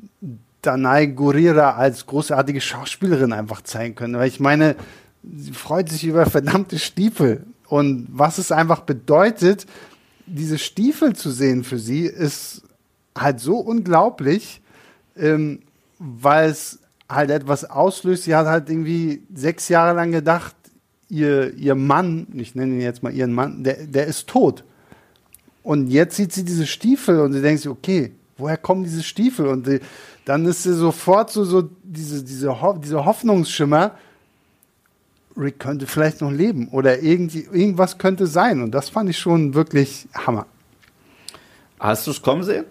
Danai Gurira als großartige Schauspielerin einfach zeigen können. Weil ich meine, sie freut sich über verdammte Stiefel. Und was es einfach bedeutet, diese Stiefel zu sehen für sie, ist halt so unglaublich, ähm, weil es halt etwas auslöst. Sie hat halt irgendwie sechs Jahre lang gedacht, ihr, ihr Mann, ich nenne ihn jetzt mal ihren Mann, der, der ist tot. Und jetzt sieht sie diese Stiefel und sie denkt sich, okay, woher kommen diese Stiefel? Und die, dann ist sie sofort so, so diese, diese, Ho- diese Hoffnungsschimmer, Rick könnte vielleicht noch leben oder irgendwie, irgendwas könnte sein. Und das fand ich schon wirklich Hammer. Hast du es kommen sehen?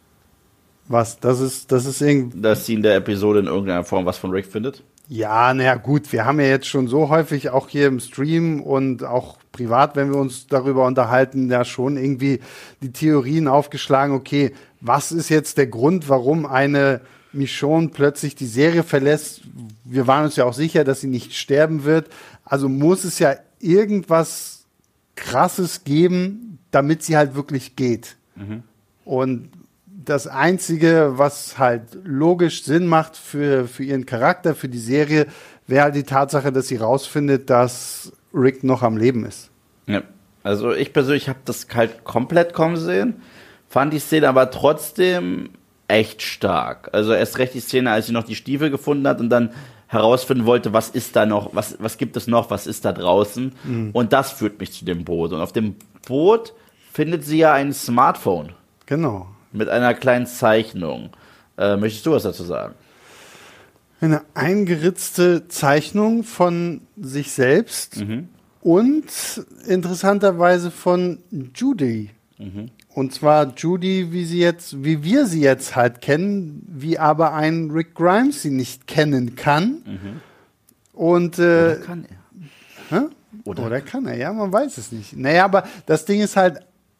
Was? Das ist, das ist irgendwie. Dass sie in der Episode in irgendeiner Form was von Rick findet? Ja, naja, gut. Wir haben ja jetzt schon so häufig auch hier im Stream und auch privat, wenn wir uns darüber unterhalten, ja schon irgendwie die Theorien aufgeschlagen. Okay, was ist jetzt der Grund, warum eine Michonne plötzlich die Serie verlässt? Wir waren uns ja auch sicher, dass sie nicht sterben wird. Also muss es ja irgendwas Krasses geben, damit sie halt wirklich geht. Mhm. Und das Einzige, was halt logisch Sinn macht für, für ihren Charakter, für die Serie, wäre halt die Tatsache, dass sie rausfindet, dass Rick noch am Leben ist. Ja, also ich persönlich habe das halt komplett kommen sehen, fand die Szene aber trotzdem echt stark. Also erst recht die Szene, als sie noch die Stiefel gefunden hat und dann herausfinden wollte, was ist da noch, was, was gibt es noch, was ist da draußen. Mhm. Und das führt mich zu dem Boot. Und auf dem Boot findet sie ja ein Smartphone. Genau. Mit einer kleinen Zeichnung. Äh, möchtest du was dazu sagen? Eine eingeritzte Zeichnung von sich selbst mhm. und interessanterweise von Judy. Mhm. Und zwar Judy, wie sie jetzt, wie wir sie jetzt halt kennen, wie aber ein Rick Grimes sie nicht kennen kann. Mhm. Und, äh, Oder kann er? Hä? Oder, Oder kann er, ja, man weiß es nicht. Naja, aber das Ding ist halt,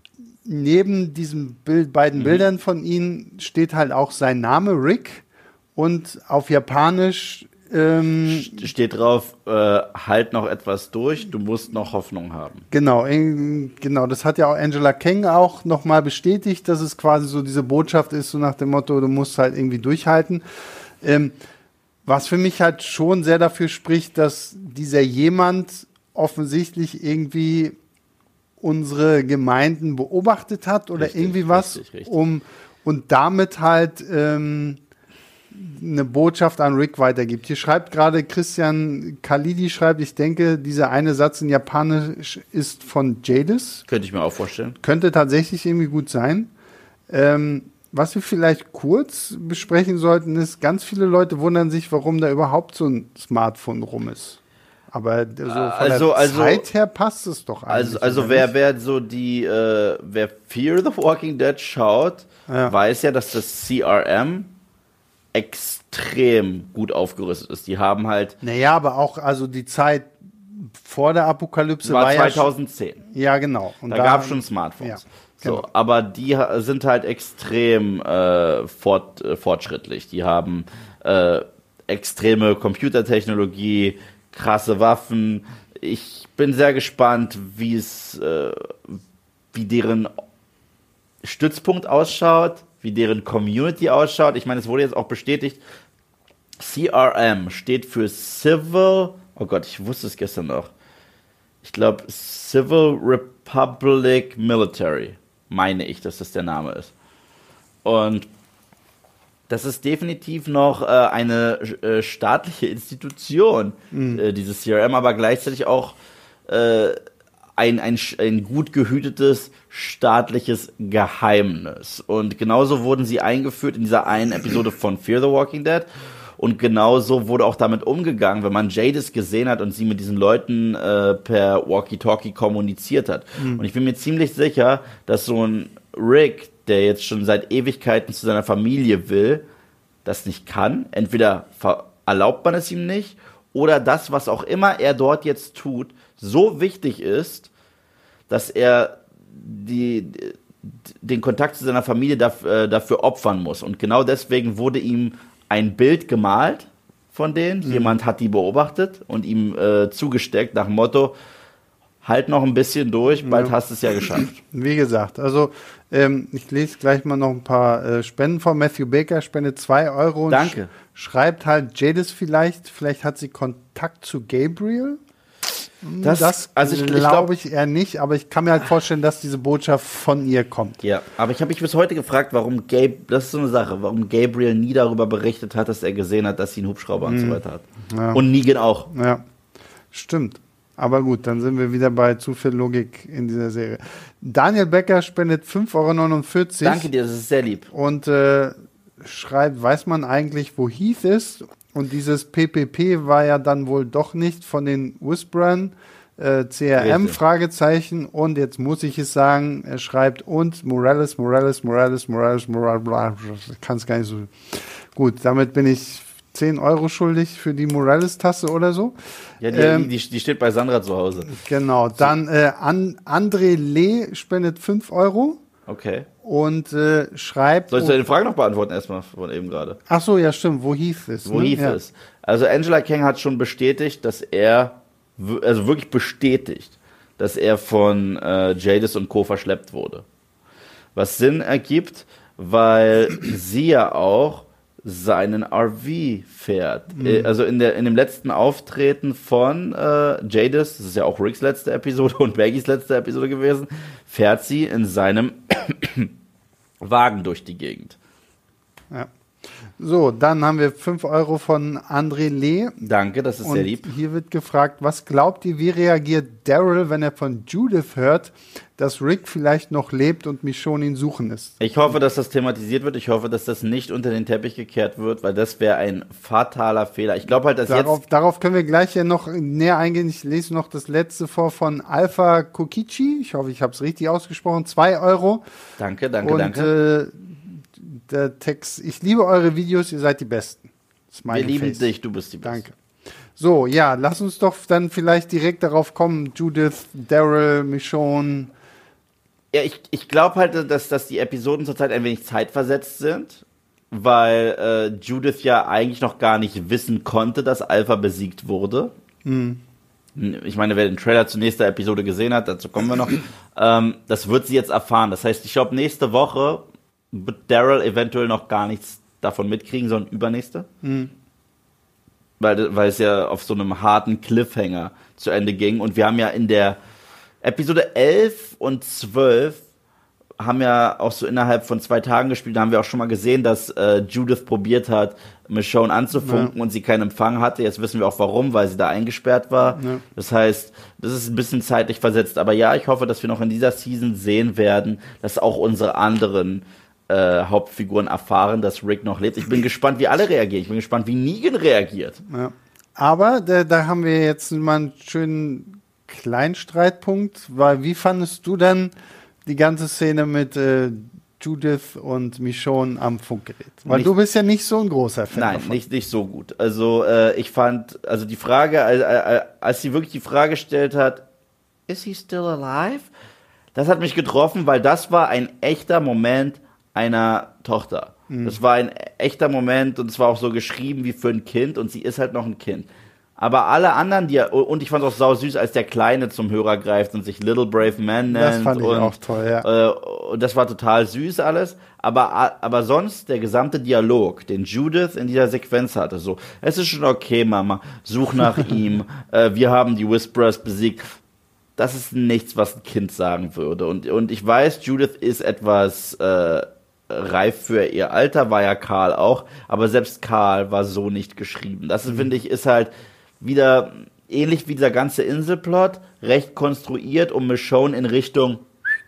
neben diesen Bild, beiden mhm. Bildern von ihnen steht halt auch sein Name, Rick. Und auf Japanisch ähm, steht drauf, äh, halt noch etwas durch, du musst noch Hoffnung haben. Genau, äh, genau, das hat ja auch Angela Kang auch nochmal bestätigt, dass es quasi so diese Botschaft ist, so nach dem Motto, du musst halt irgendwie durchhalten. Ähm, was für mich halt schon sehr dafür spricht, dass dieser jemand offensichtlich irgendwie unsere Gemeinden beobachtet hat oder richtig, irgendwie was, richtig, richtig. um und damit halt ähm, eine Botschaft an Rick weitergibt. Hier schreibt gerade Christian Khalidi, schreibt, ich denke, dieser eine Satz in Japanisch ist von Jadis. Könnte ich mir auch vorstellen. Könnte tatsächlich irgendwie gut sein. Ähm, was wir vielleicht kurz besprechen sollten, ist, ganz viele Leute wundern sich, warum da überhaupt so ein Smartphone rum ist. Aber so von also, der also, Zeit her passt es doch eigentlich. Also, also wer, wer so die, äh, wer Fear the Walking Dead schaut, ja. weiß ja, dass das C R M extrem gut aufgerüstet ist. Die haben halt... Naja, aber auch, also die Zeit vor der Apokalypse war, war zweitausendzehn. Ja, ja genau. Und da, da gab es schon Smartphones. Ja, genau. So, aber die sind halt extrem äh, fort, äh, fortschrittlich. Die haben äh, extreme Computertechnologie, krasse Waffen. Ich bin sehr gespannt, wie es, äh, wie deren Stützpunkt ausschaut, wie deren Community ausschaut. Ich meine, es wurde jetzt auch bestätigt, C R M steht für Civil, oh Gott, ich wusste es gestern noch. Ich glaube, Civil Republic Military, meine ich, dass das der Name ist. Und das ist definitiv noch äh, eine äh, staatliche Institution, mhm. äh, dieses C R M, aber gleichzeitig auch äh, ein, ein, ein gut gehütetes staatliches Geheimnis. Und genauso wurden sie eingeführt in dieser einen Episode von Fear the Walking Dead. Und genauso wurde auch damit umgegangen, wenn man Jadis gesehen hat und sie mit diesen Leuten äh, per Walkie-Talkie kommuniziert hat. Mhm. Und ich bin mir ziemlich sicher, dass so ein Rick, der jetzt schon seit Ewigkeiten zu seiner Familie will, das nicht kann. Entweder erlaubt man es ihm nicht oder das, was auch immer er dort jetzt tut, so wichtig ist, dass er die, den Kontakt zu seiner Familie dafür, dafür opfern muss. Und genau deswegen wurde ihm ein Bild gemalt von denen. Mhm. Jemand hat die beobachtet und ihm äh, zugesteckt nach dem Motto, halt noch ein bisschen durch, bald ja. hast du es ja geschafft. Wie gesagt, also ähm, ich lese gleich mal noch ein paar äh, Spenden vor. Matthew Baker spendet zwei Euro und Danke. Sch- schreibt halt Jadis vielleicht, vielleicht hat sie Kontakt zu Gabriel. Das, das also ich, glaube ich eher nicht, aber ich kann mir halt vorstellen, dass diese Botschaft von ihr kommt. Ja, aber ich habe mich bis heute gefragt, warum Gabe, das ist so eine Sache, warum Gabriel nie darüber berichtet hat, dass er gesehen hat, dass sie einen Hubschrauber mhm. und so weiter hat. Ja. Und Negan auch. Ja, stimmt. Aber gut, dann sind wir wieder bei zu viel Logik in dieser Serie. Daniel Becker spendet fünf Euro neunundvierzig. Danke dir, das ist sehr lieb. Und äh, schreibt, weiß man eigentlich, wo Heath ist? Und dieses P P P war ja dann wohl doch nicht von den Whisperern. Äh, C R M, Richtig. Fragezeichen. Und jetzt muss ich es sagen, er schreibt, und Morales, Morales, Morales, Morales, Morales, ich kann es gar nicht so. Gut, damit bin ich zehn Euro schuldig für die Morales-Tasse oder so. Ja, die, ähm, die, die steht bei Sandra zu Hause. Genau, dann äh, an, André Lee spendet fünf Euro. Okay. Und äh, schreibt... Soll ich deine Frage noch beantworten erstmal von eben gerade? Ach so, ja stimmt, wo Heath ist. Wo ne? Heath ja. ist. Also Angela Kang hat schon bestätigt, dass er, also wirklich bestätigt, dass er von äh, Jadis und Co. verschleppt wurde. Was Sinn ergibt, weil sie ja auch seinen R V fährt. Mhm. Also in, der, in dem letzten Auftreten von äh, Jadis, das ist ja auch Ricks letzte Episode und Maggies letzte Episode gewesen, fährt sie in seinem Wagen durch die Gegend. Ja. So, dann haben wir fünf Euro von André Lee. Danke, das ist und sehr lieb. Hier wird gefragt, was glaubt ihr, wie reagiert Daryl, wenn er von Judith hört, dass Rick vielleicht noch lebt und Michonne ihn suchen ist? Ich hoffe, dass das thematisiert wird. Ich hoffe, dass das nicht unter den Teppich gekehrt wird, weil das wäre ein fataler Fehler. Ich glaube halt, dass darauf, jetzt... Darauf können wir gleich ja noch näher eingehen. Ich lese noch das letzte vor von Alpha Kokichi. Ich hoffe, ich habe es richtig ausgesprochen. Zwei Euro. Danke, danke, und, danke. Äh, der Text, ich liebe eure Videos, ihr seid die Besten. Wir lieben Face. dich, du bist die Beste. Danke. So, ja, lass uns doch dann vielleicht direkt darauf kommen, Judith, Daryl, Michonne. Ja, ich, ich glaube halt, dass, dass die Episoden zurzeit ein wenig zeitversetzt sind, weil äh, Judith ja eigentlich noch gar nicht wissen konnte, dass Alpha besiegt wurde. Hm. Ich meine, wer den Trailer zur nächsten Episode gesehen hat, dazu kommen wir noch, ähm, das wird sie jetzt erfahren. Das heißt, ich glaube, nächste Woche wird Daryl eventuell noch gar nichts davon mitkriegen, sondern übernächste. Mhm. Weil, weil es ja auf so einem harten Cliffhanger zu Ende ging. Und wir haben ja in der Episode elf und zwölf haben ja auch so innerhalb von zwei Tagen gespielt, da haben wir auch schon mal gesehen, dass äh, Judith probiert hat, Michonne anzufunken ja. und sie keinen Empfang hatte. Jetzt wissen wir auch warum, weil sie da eingesperrt war. Ja. Das heißt, das ist ein bisschen zeitlich versetzt. Aber ja, ich hoffe, dass wir noch in dieser Season sehen werden, dass auch unsere anderen äh, Hauptfiguren erfahren, dass Rick noch lebt. Ich bin gespannt, wie alle reagieren. Ich bin gespannt, wie Negan reagiert. Ja. Aber da, da haben wir jetzt mal einen schönen Kleinstreitpunkt, weil wie fandest du denn die ganze Szene mit äh, Judith und Michonne am Funkgerät? Weil nicht, du bist ja nicht so ein großer Fan Nein, davon. nicht, nicht so gut. Also äh, ich fand, also die Frage, als, als sie wirklich die Frage gestellt hat, is he still alive? Das hat mich getroffen, weil das war ein echter Moment einer Tochter. Mhm. Das war ein echter Moment und es war auch so geschrieben wie für ein Kind und sie ist halt noch ein Kind. Aber alle anderen, die, und ich fand es auch sau süß, als der Kleine zum Hörer greift und sich Little Brave Man nennt. Das fand ich und, auch toll, ja. Äh, und das war total süß alles. Aber, aber sonst, der gesamte Dialog, den Judith in dieser Sequenz hatte, so, es ist schon okay, Mama, such nach ihm, äh, wir haben die Whisperers besiegt. Das ist nichts, was ein Kind sagen würde. Und, und ich weiß, Judith ist etwas äh, reif für ihr Alter, war ja Karl auch, aber selbst Karl war so nicht geschrieben. Das, mhm. finde ich, ist halt wieder ähnlich wie dieser ganze Inselplot, recht konstruiert, um Michonne in Richtung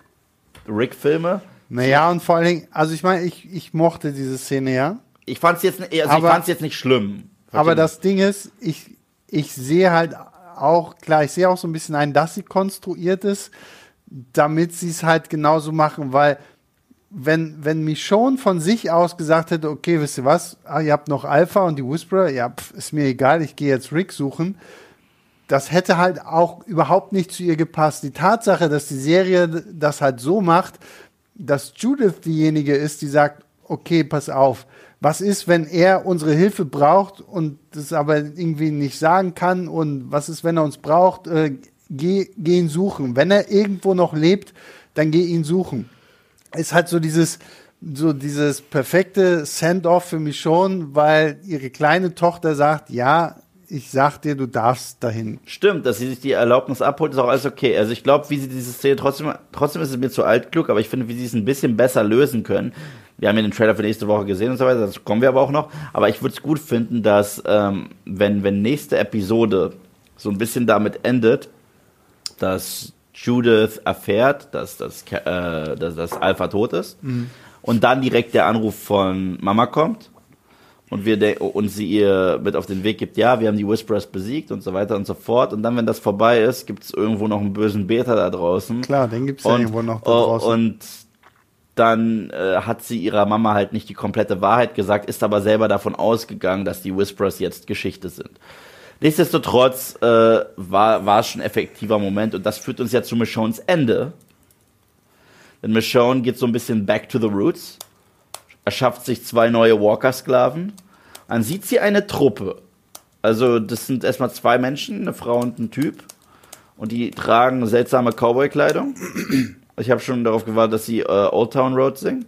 Rick-Filme. Naja, und vor allen Dingen, also ich meine, ich, ich mochte diese Szene, ja. Ich fand's jetzt, also aber, ich fand's jetzt nicht schlimm. Aber das Ding ist, ich, ich sehe halt auch, klar, ich sehe auch so ein bisschen ein, dass sie konstruiert ist, damit sie es halt genauso machen, weil wenn, wenn Michonne von sich aus gesagt hätte, okay, wisst ihr was, ah, ihr habt noch Alpha und die Whisperer, ja, pf, ist mir egal, ich gehe jetzt Rick suchen, das hätte halt auch überhaupt nicht zu ihr gepasst. Die Tatsache, dass die Serie das halt so macht, dass Judith diejenige ist, die sagt, okay, pass auf, was ist, wenn er unsere Hilfe braucht und das aber irgendwie nicht sagen kann und was ist, wenn er uns braucht, äh, geh, geh ihn suchen. Wenn er irgendwo noch lebt, dann geh ihn suchen. Ist halt so dieses, so dieses perfekte Send-off für Michonne, weil ihre kleine Tochter sagt, ja, ich sag dir, du darfst dahin. Stimmt, dass sie sich die Erlaubnis abholt, ist auch alles okay. Also ich glaube, wie sie diese Szene, trotzdem, trotzdem ist es mir zu altklug, aber ich finde, wie sie es ein bisschen besser lösen können. Wir haben ja den Trailer für nächste Woche gesehen und so weiter, dazu kommen wir aber auch noch. Aber ich würde es gut finden, dass, ähm, wenn, wenn nächste Episode so ein bisschen damit endet, dass Judith erfährt, dass das, äh, dass das Alpha tot ist, mhm. und dann direkt der Anruf von Mama kommt und wir de- und sie ihr mit auf den Weg gibt, ja, wir haben die Whisperers besiegt und so weiter und so fort. Und dann, wenn das vorbei ist, gibt es irgendwo noch einen bösen Beta da draußen. Klar, den gibt es ja irgendwo noch da draußen. Und dann äh, hat sie ihrer Mama halt nicht die komplette Wahrheit gesagt, ist aber selber davon ausgegangen, dass die Whisperers jetzt Geschichte sind. Nichtsdestotrotz äh, war war es schon ein effektiver Moment und das führt uns ja zu Michonnes Ende. Denn Michonne geht so ein bisschen back to the roots, erschafft sich zwei neue Walker-Sklaven. Dann sieht sie eine Truppe. Also das sind erstmal zwei Menschen, eine Frau und ein Typ. Und die tragen seltsame Cowboy-Kleidung. Ich habe schon darauf gewartet, dass sie äh, Old Town Road singen.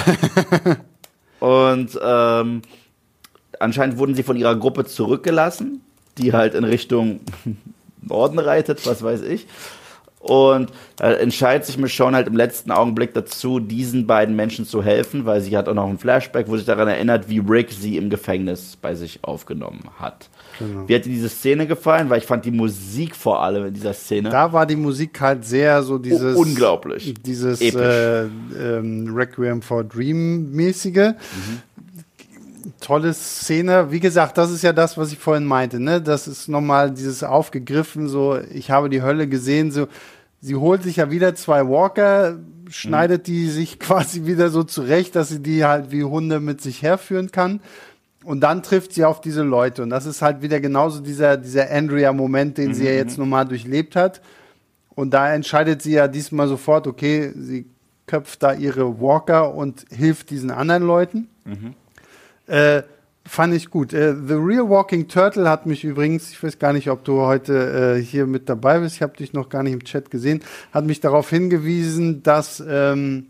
Und ähm, anscheinend wurden sie von ihrer Gruppe zurückgelassen, die halt in Richtung Norden reitet, was weiß ich. Und da entscheidet sich Michonne halt im letzten Augenblick dazu, diesen beiden Menschen zu helfen, weil sie hat auch noch ein Flashback, wo sich daran erinnert, wie Rick sie im Gefängnis bei sich aufgenommen hat. Genau. Wie hat dir diese Szene gefallen? Weil ich fand die Musik vor allem in dieser Szene. Da war die Musik halt sehr so dieses. Oh, unglaublich. Dieses äh, ähm, Requiem for Dream-mäßige. Mhm. Tolle Szene. Wie gesagt, das ist ja das, was ich vorhin meinte, ne? Das ist nochmal dieses aufgegriffen, so, ich habe die Hölle gesehen, so, sie holt sich ja wieder zwei Walker, schneidet mhm. die sich quasi wieder so zurecht, dass sie die halt wie Hunde mit sich herführen kann. Und dann trifft sie auf diese Leute. Und das ist halt wieder genauso dieser, dieser Andrea-Moment, den mhm. sie ja jetzt nochmal durchlebt hat. Und da entscheidet sie ja diesmal sofort, okay, sie köpft da ihre Walker und hilft diesen anderen Leuten. Mhm. Äh, fand ich gut. Äh, The Real Walking Turtle hat mich übrigens, ich weiß gar nicht, ob du heute äh, hier mit dabei bist, ich habe dich noch gar nicht im Chat gesehen, hat mich darauf hingewiesen, dass ähm,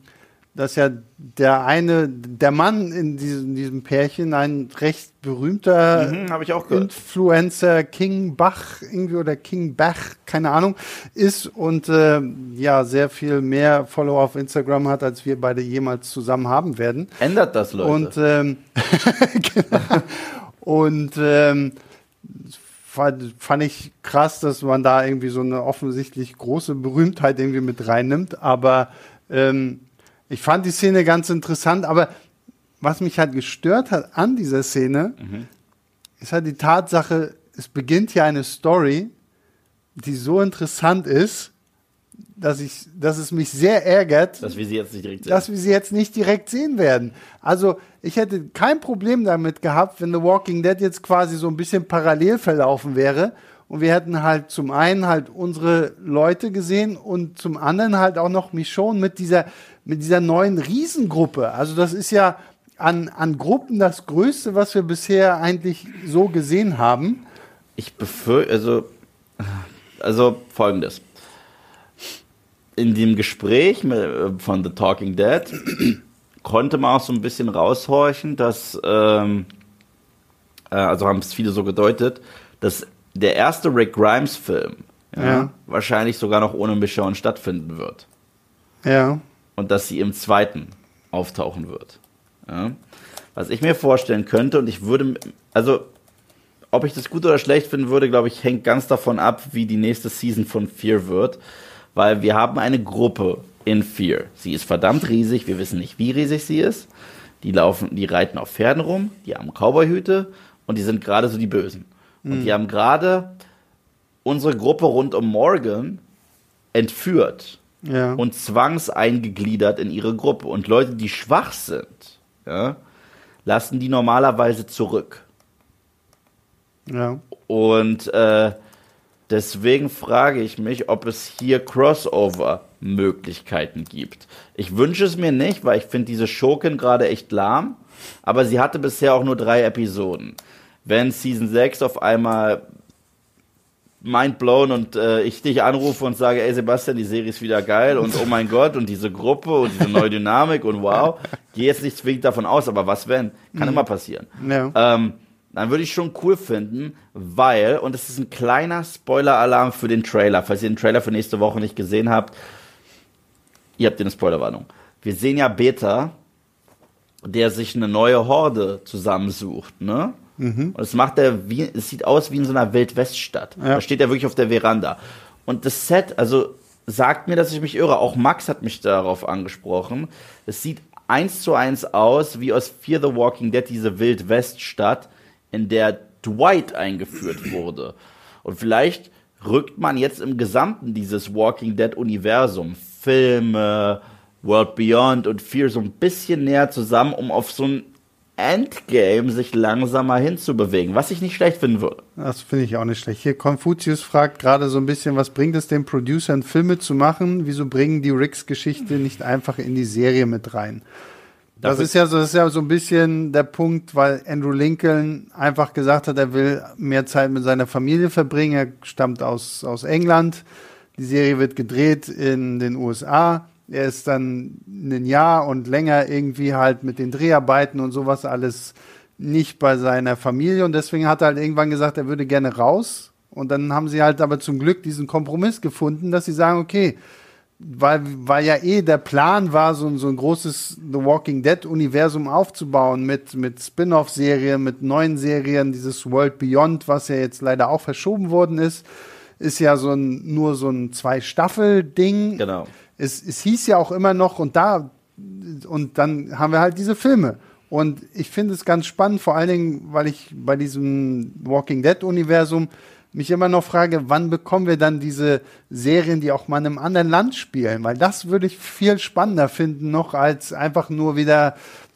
dass ja der eine, der Mann in diesem, in diesem Pärchen ein recht berühmter mhm, hab ich auch gehört. Influencer, King Bach irgendwie oder King Bach, keine Ahnung, ist und äh, ja, sehr viel mehr Follower auf Instagram hat, als wir beide jemals zusammen haben werden. Ändert das, Leute. Und, ähm, genau. und ähm, fand, fand ich krass, dass man da irgendwie so eine offensichtlich große Berühmtheit irgendwie mit reinnimmt, aber ähm, ich fand die Szene ganz interessant, aber was mich halt gestört hat an dieser Szene, mhm. ist halt die Tatsache, es beginnt ja eine Story, die so interessant ist, dass ich, dass es mich sehr ärgert, dass wir sie jetzt nicht direkt sehen. dass wir sie jetzt nicht direkt sehen werden. Also ich hätte kein Problem damit gehabt, wenn The Walking Dead jetzt quasi so ein bisschen parallel verlaufen wäre. Und wir hätten halt zum einen halt unsere Leute gesehen und zum anderen halt auch noch Michonne mit dieser, mit dieser neuen Riesengruppe. Also das ist ja an, an Gruppen das Größte, was wir bisher eigentlich so gesehen haben. Ich befürchte, also, also Folgendes. In dem Gespräch mit, von The Talking Dead konnte man auch so ein bisschen raushorchen, dass, ähm, äh, also haben es viele so gedeutet, dass der erste Rick Grimes-Film ja, ja. wahrscheinlich sogar noch ohne Michonne stattfinden wird. Ja. Und dass sie im zweiten auftauchen wird. Ja. Was ich mir vorstellen könnte, und ich würde, also, ob ich das gut oder schlecht finden würde, glaube ich, hängt ganz davon ab, wie die nächste Season von Fear wird. Weil wir haben eine Gruppe in Fear. Sie ist verdammt riesig, wir wissen nicht, wie riesig sie ist. Die laufen, die reiten auf Pferden rum, die haben Cowboyhüte und die sind gerade so die Bösen. Und die haben gerade unsere Gruppe rund um Morgan entführt ja. und zwangseingegliedert in ihre Gruppe. Und Leute, die schwach sind, ja, lassen die normalerweise zurück. Ja. Und äh, deswegen frage ich mich, ob es hier Crossover-Möglichkeiten gibt. Ich wünsche es mir nicht, weil ich finde diese Schurkin gerade echt lahm. Aber sie hatte bisher auch nur drei Episoden. Wenn Season sechs auf einmal mind blown und äh, ich dich anrufe und sage, ey Sebastian, die Serie ist wieder geil und oh mein Gott und diese Gruppe und diese neue Dynamik und wow, gehe jetzt nicht zwingend davon aus, aber was wenn? Kann mhm. immer passieren. Ja. Ähm, dann würde ich schon cool finden, weil, und das ist ein kleiner Spoiler-Alarm für den Trailer, falls ihr den Trailer für nächste Woche nicht gesehen habt, ihr habt eine Spoilerwarnung. Wir sehen ja Beta, der sich eine neue Horde zusammensucht, ne? Mhm. Und das macht er wie, es sieht aus wie in so einer Wildweststadt. Ja. Da steht er wirklich auf der Veranda. Und das Set, also sagt mir, dass ich mich irre. Auch Max hat mich darauf angesprochen. Es sieht eins zu eins aus wie aus Fear the Walking Dead, diese Wildweststadt, in der Dwight eingeführt wurde. Und vielleicht rückt man jetzt im Gesamten dieses Walking Dead Universum, Filme, World Beyond und Fear so ein bisschen näher zusammen, um auf so ein Endgame sich langsamer hinzubewegen, was ich nicht schlecht finden würde. Das finde ich auch nicht schlecht. Hier, Konfuzius fragt gerade so ein bisschen, was bringt es den Producern, Filme zu machen? Wieso bringen die Ricks-Geschichte nicht einfach in die Serie mit rein? Das ist ja so, das ist ja so ein bisschen der Punkt, weil Andrew Lincoln einfach gesagt hat, er will mehr Zeit mit seiner Familie verbringen. Er stammt aus, aus England. Die Serie wird gedreht in den U S A. Er ist dann ein Jahr und länger irgendwie halt mit den Dreharbeiten und sowas alles nicht bei seiner Familie. Und deswegen hat er halt irgendwann gesagt, er würde gerne raus. Und dann haben sie halt aber zum Glück diesen Kompromiss gefunden, dass sie sagen, okay, weil, weil ja eh der Plan war, so, so ein großes The Walking Dead-Universum aufzubauen mit, mit Spin-off-Serien, mit neuen Serien, dieses World Beyond, was ja jetzt leider auch verschoben worden ist, ist ja so ein, nur so ein Zwei-Staffel-Ding. Genau. Es, es hieß ja auch immer noch, und da, und dann haben wir halt diese Filme. Und ich finde es ganz spannend, vor allen Dingen, weil ich bei diesem Walking Dead-Universum mich immer noch frage, wann bekommen wir dann diese Serien, die auch mal in einem anderen Land spielen? Weil das würde ich viel spannender finden noch als einfach nur wieder,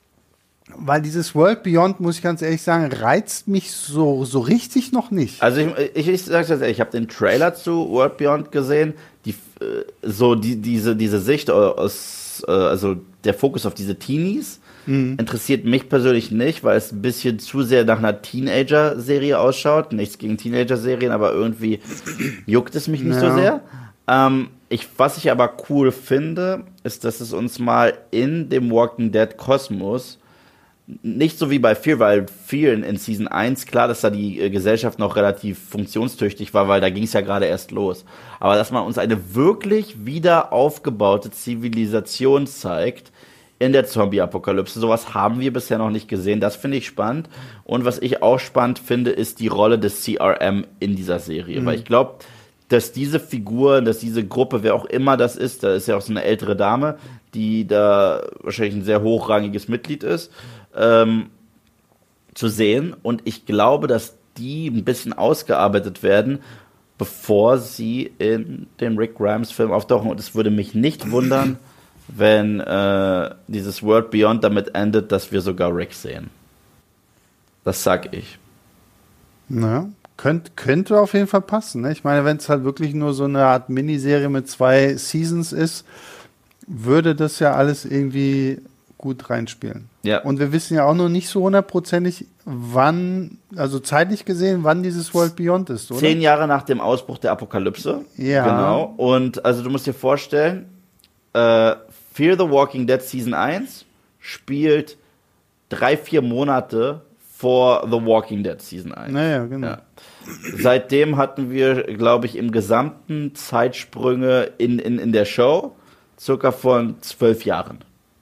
weil dieses World Beyond, muss ich ganz ehrlich sagen, reizt mich so, so richtig noch nicht. Also ich, ich, ich sage das ehrlich, ich habe den Trailer zu World Beyond gesehen, die, so die, diese, diese Sicht aus, also der Fokus auf diese Teenies, Mhm. interessiert mich persönlich nicht, weil es ein bisschen zu sehr nach einer Teenager-Serie ausschaut. Nichts gegen Teenager-Serien, aber irgendwie juckt es mich nicht ja. so sehr. Ähm, ich, was ich aber cool finde, ist, dass es uns mal in dem Walking Dead Kosmos nicht so wie bei Fear, weil Fear in, in Season eins, klar, dass da die äh, Gesellschaft noch relativ funktionstüchtig war, weil da ging es ja gerade erst los. Aber dass man uns eine wirklich wieder aufgebaute Zivilisation zeigt in der Zombie-Apokalypse. Sowas haben wir bisher noch nicht gesehen. Das finde ich spannend. Und was ich auch spannend finde, ist die Rolle des C R M in dieser Serie. Mhm. Weil ich glaube, dass diese Figur, dass diese Gruppe, wer auch immer das ist, da ist ja auch so eine ältere Dame, die da wahrscheinlich ein sehr hochrangiges Mitglied ist, ähm, zu sehen. Und ich glaube, dass die ein bisschen ausgearbeitet werden, bevor sie in dem Rick Grimes-Film auftauchen. Und es würde mich nicht wundern, wenn äh, dieses World Beyond damit endet, dass wir sogar Rick sehen. Das sag ich. Na, könnt, könnte auf jeden Fall passen. Ne? Ich meine, wenn es halt wirklich nur so eine Art Miniserie mit zwei Seasons ist, würde das ja alles irgendwie gut reinspielen. Ja. Und wir wissen ja auch noch nicht so hundertprozentig, wann, also zeitlich gesehen, wann dieses World Beyond ist, oder? Zehn Jahre nach dem Ausbruch der Apokalypse. Ja. Genau. Und also du musst dir vorstellen, äh, Fear the Walking Dead Season eins spielt drei, vier Monate vor The Walking Dead Season eins. Naja, genau. Ja. Seitdem hatten wir, glaube ich, im gesamten Zeitsprünge in, in, in der Show circa von zwölf Jahren.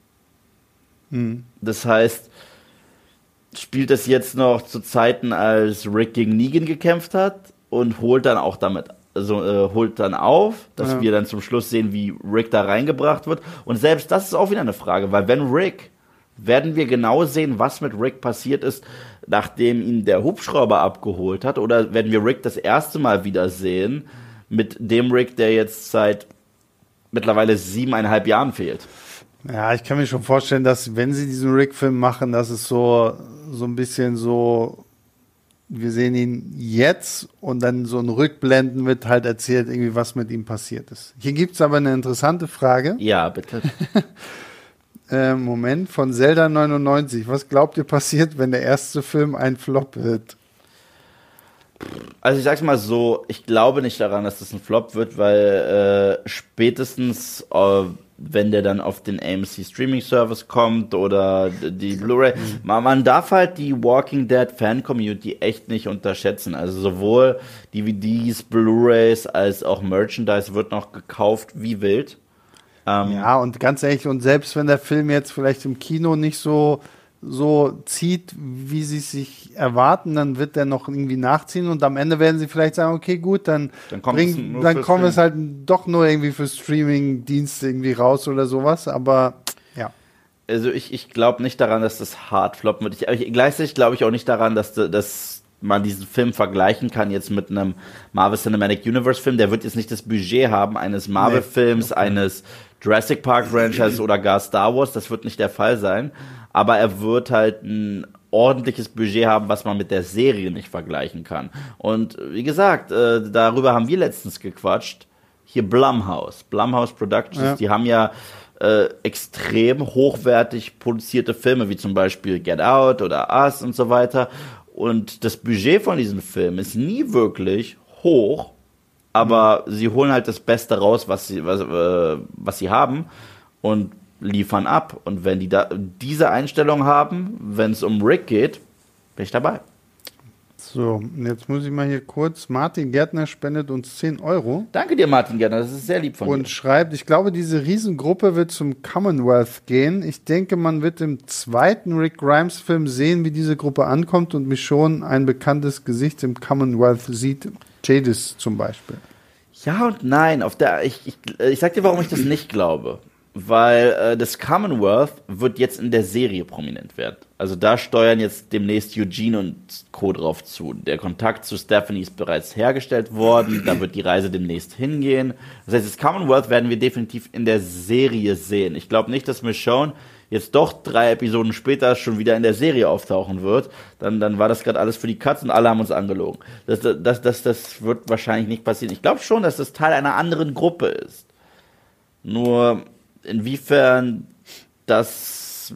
Hm. Das heißt, spielt das jetzt noch zu Zeiten, als Rick gegen Negan gekämpft hat und holt dann auch damit, also äh, holt dann auf, dass ja. wir dann zum Schluss sehen, wie Rick da reingebracht wird. Und selbst das ist auch wieder eine Frage, weil wenn Rick, werden wir genau sehen, was mit Rick passiert ist, nachdem ihn der Hubschrauber abgeholt hat, oder werden wir Rick das erste Mal wieder sehen mit dem Rick, der jetzt seit mittlerweile siebeneinhalb Jahren fehlt? Ja, ich kann mir schon vorstellen, dass wenn sie diesen Rick-Film machen, dass es so, so ein bisschen so, wir sehen ihn jetzt und dann so ein Rückblenden wird halt erzählt, irgendwie was mit ihm passiert ist. Hier gibt es aber eine interessante Frage. Ja, bitte. äh, Moment, von Zelda neunundneunzig. Was glaubt ihr passiert, wenn der erste Film ein Flop wird? Also ich sag's mal so, ich glaube nicht daran, dass das ein Flop wird, weil äh, spätestens äh, wenn der dann auf den A M C Streaming Service kommt oder die Blu-ray, man, man darf halt die Walking Dead Fan Community echt nicht unterschätzen. Also sowohl D V Ds, Blu-rays als auch Merchandise wird noch gekauft wie wild. Ähm, ja, und ganz ehrlich, und selbst wenn der Film jetzt vielleicht im Kino nicht so so zieht, wie sie sich erwarten, dann wird der noch irgendwie nachziehen und am Ende werden sie vielleicht sagen, okay, gut, dann, dann kommt bring, es nur dann für kommen es halt Streaming. doch nur irgendwie für Streaming-Dienste irgendwie raus oder sowas, aber ja. Also ich, ich glaube nicht daran, dass das hart floppen wird. Ich, ich, gleichzeitig glaube ich auch nicht daran, dass, dass man diesen Film vergleichen kann jetzt mit einem Marvel Cinematic Universe Film. Der wird jetzt nicht das Budget haben eines Marvel-Films, nee. eines Jurassic Park Franchise oder gar Star Wars. Das wird nicht der Fall sein. Aber er wird halt ein ordentliches Budget haben, was man mit der Serie nicht vergleichen kann. Und wie gesagt, äh, darüber haben wir letztens gequatscht. Hier Blumhouse, Blumhouse Productions, ja. Die haben ja äh, extrem hochwertig produzierte Filme, wie zum Beispiel Get Out oder Us und so weiter. Und das Budget von diesem Film ist nie wirklich hoch, aber mhm. sie holen halt das Beste raus, was sie, was, äh, was sie haben und liefern ab. Und wenn die da diese Einstellung haben, wenn es um Rick geht, bin ich dabei. So, jetzt muss ich mal hier kurz, Martin Gärtner spendet uns zehn Euro. Danke dir, Martin Gärtner, das ist sehr lieb von dir. Und schreibt, ich glaube, diese Riesengruppe wird zum Commonwealth gehen. Ich denke, man wird im zweiten Rick Grimes Film sehen, wie diese Gruppe ankommt und mich schon ein bekanntes Gesicht im Commonwealth sieht. Jadis zum Beispiel. Ja und nein. Auf der, ich, ich, ich sag dir, warum ich das nicht glaube. Weil äh, das Commonwealth wird jetzt in der Serie prominent werden. Also da steuern jetzt demnächst Eugene und Co. drauf zu. Der Kontakt zu Stephanie ist bereits hergestellt worden. Da wird die Reise demnächst hingehen. Das heißt, das Commonwealth werden wir definitiv in der Serie sehen. Ich glaube nicht, dass Michonne jetzt doch drei Episoden später schon wieder in der Serie auftauchen wird. Dann, dann war das gerade alles für die Katz und alle haben uns angelogen. Das, das, das, das wird wahrscheinlich nicht passieren. Ich glaube schon, dass das Teil einer anderen Gruppe ist. Nur inwiefern das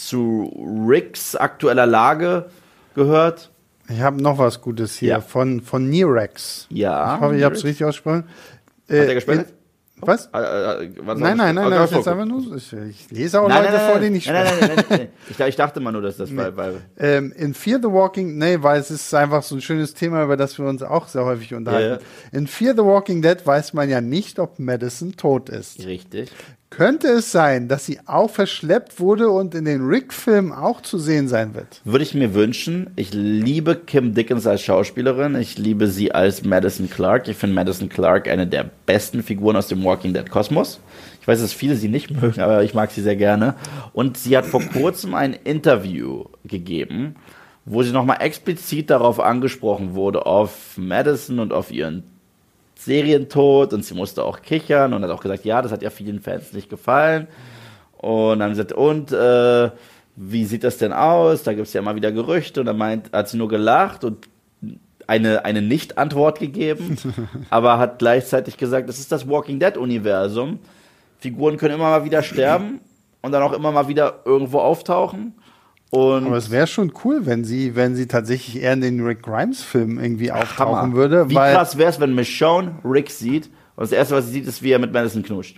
zu Ricks aktueller Lage gehört. Ich habe noch was Gutes hier ja. von, von Nirex. Ja. Ich hoffe, ich habe es richtig ausgesprochen. Hat er gespendet? Was? Äh, äh, war das Nein, nein, nein, okay, nein, das ist okay, jetzt einfach nur, ich, ich lese auch nein, Leute nein, vor, nein, denen ich nein, spreche. nein, nein, nein, nein. Ich, ich dachte mal nur, dass das weil, weil Ähm, in Fear the Walking, nee, weil es ist einfach so ein schönes Thema, über das wir uns auch sehr häufig unterhalten. Ja. In Fear the Walking Dead weiß man ja nicht, ob Madison tot ist. richtig. Könnte es sein, dass sie auch verschleppt wurde und in den Rick-Filmen auch zu sehen sein wird? Würde ich mir wünschen. Ich liebe Kim Dickens als Schauspielerin. Ich liebe sie als Madison Clark. Ich finde Madison Clark eine der besten Figuren aus dem Walking Dead Kosmos. Ich weiß, dass viele sie nicht mögen, aber ich mag sie sehr gerne. Und sie hat vor kurzem ein Interview gegeben, wo sie nochmal explizit darauf angesprochen wurde, auf Madison und auf ihren Serientod, und sie musste auch kichern und hat auch gesagt, ja, das hat ja vielen Fans nicht gefallen. Und dann haben sie gesagt, und äh, wie sieht das denn aus? Da gibt es ja immer wieder Gerüchte. Und dann meint, hat sie nur gelacht und eine, eine Nicht-Antwort gegeben, aber hat gleichzeitig gesagt, das ist das Walking Dead-Universum. Figuren können immer mal wieder sterben und dann auch immer mal wieder irgendwo auftauchen. Und Aber es wäre schon cool, wenn sie, wenn sie tatsächlich eher in den Rick Grimes-Filmen irgendwie auftauchen Hammer. würde. Wie weil krass wäre es, wenn Michonne Rick sieht und das Erste, was sie sieht, ist, wie er mit Madison knutscht.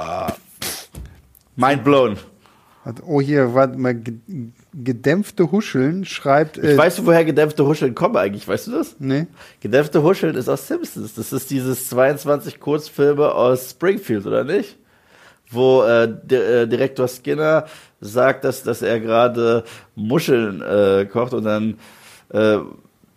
Mind blown. Oh, hier, warte mal, ge- gedämpfte Huscheln schreibt. Ich weißt du, woher gedämpfte Huscheln kommen eigentlich? Weißt du das? Nee. Gedämpfte Huscheln ist aus Simpsons. Das ist dieses zweiundzwanzig Kurzfilme aus Springfield, oder nicht? Wo äh, D- äh, Direktor Skinner sagt, dass, dass er gerade Muscheln äh, kocht und dann äh, äh,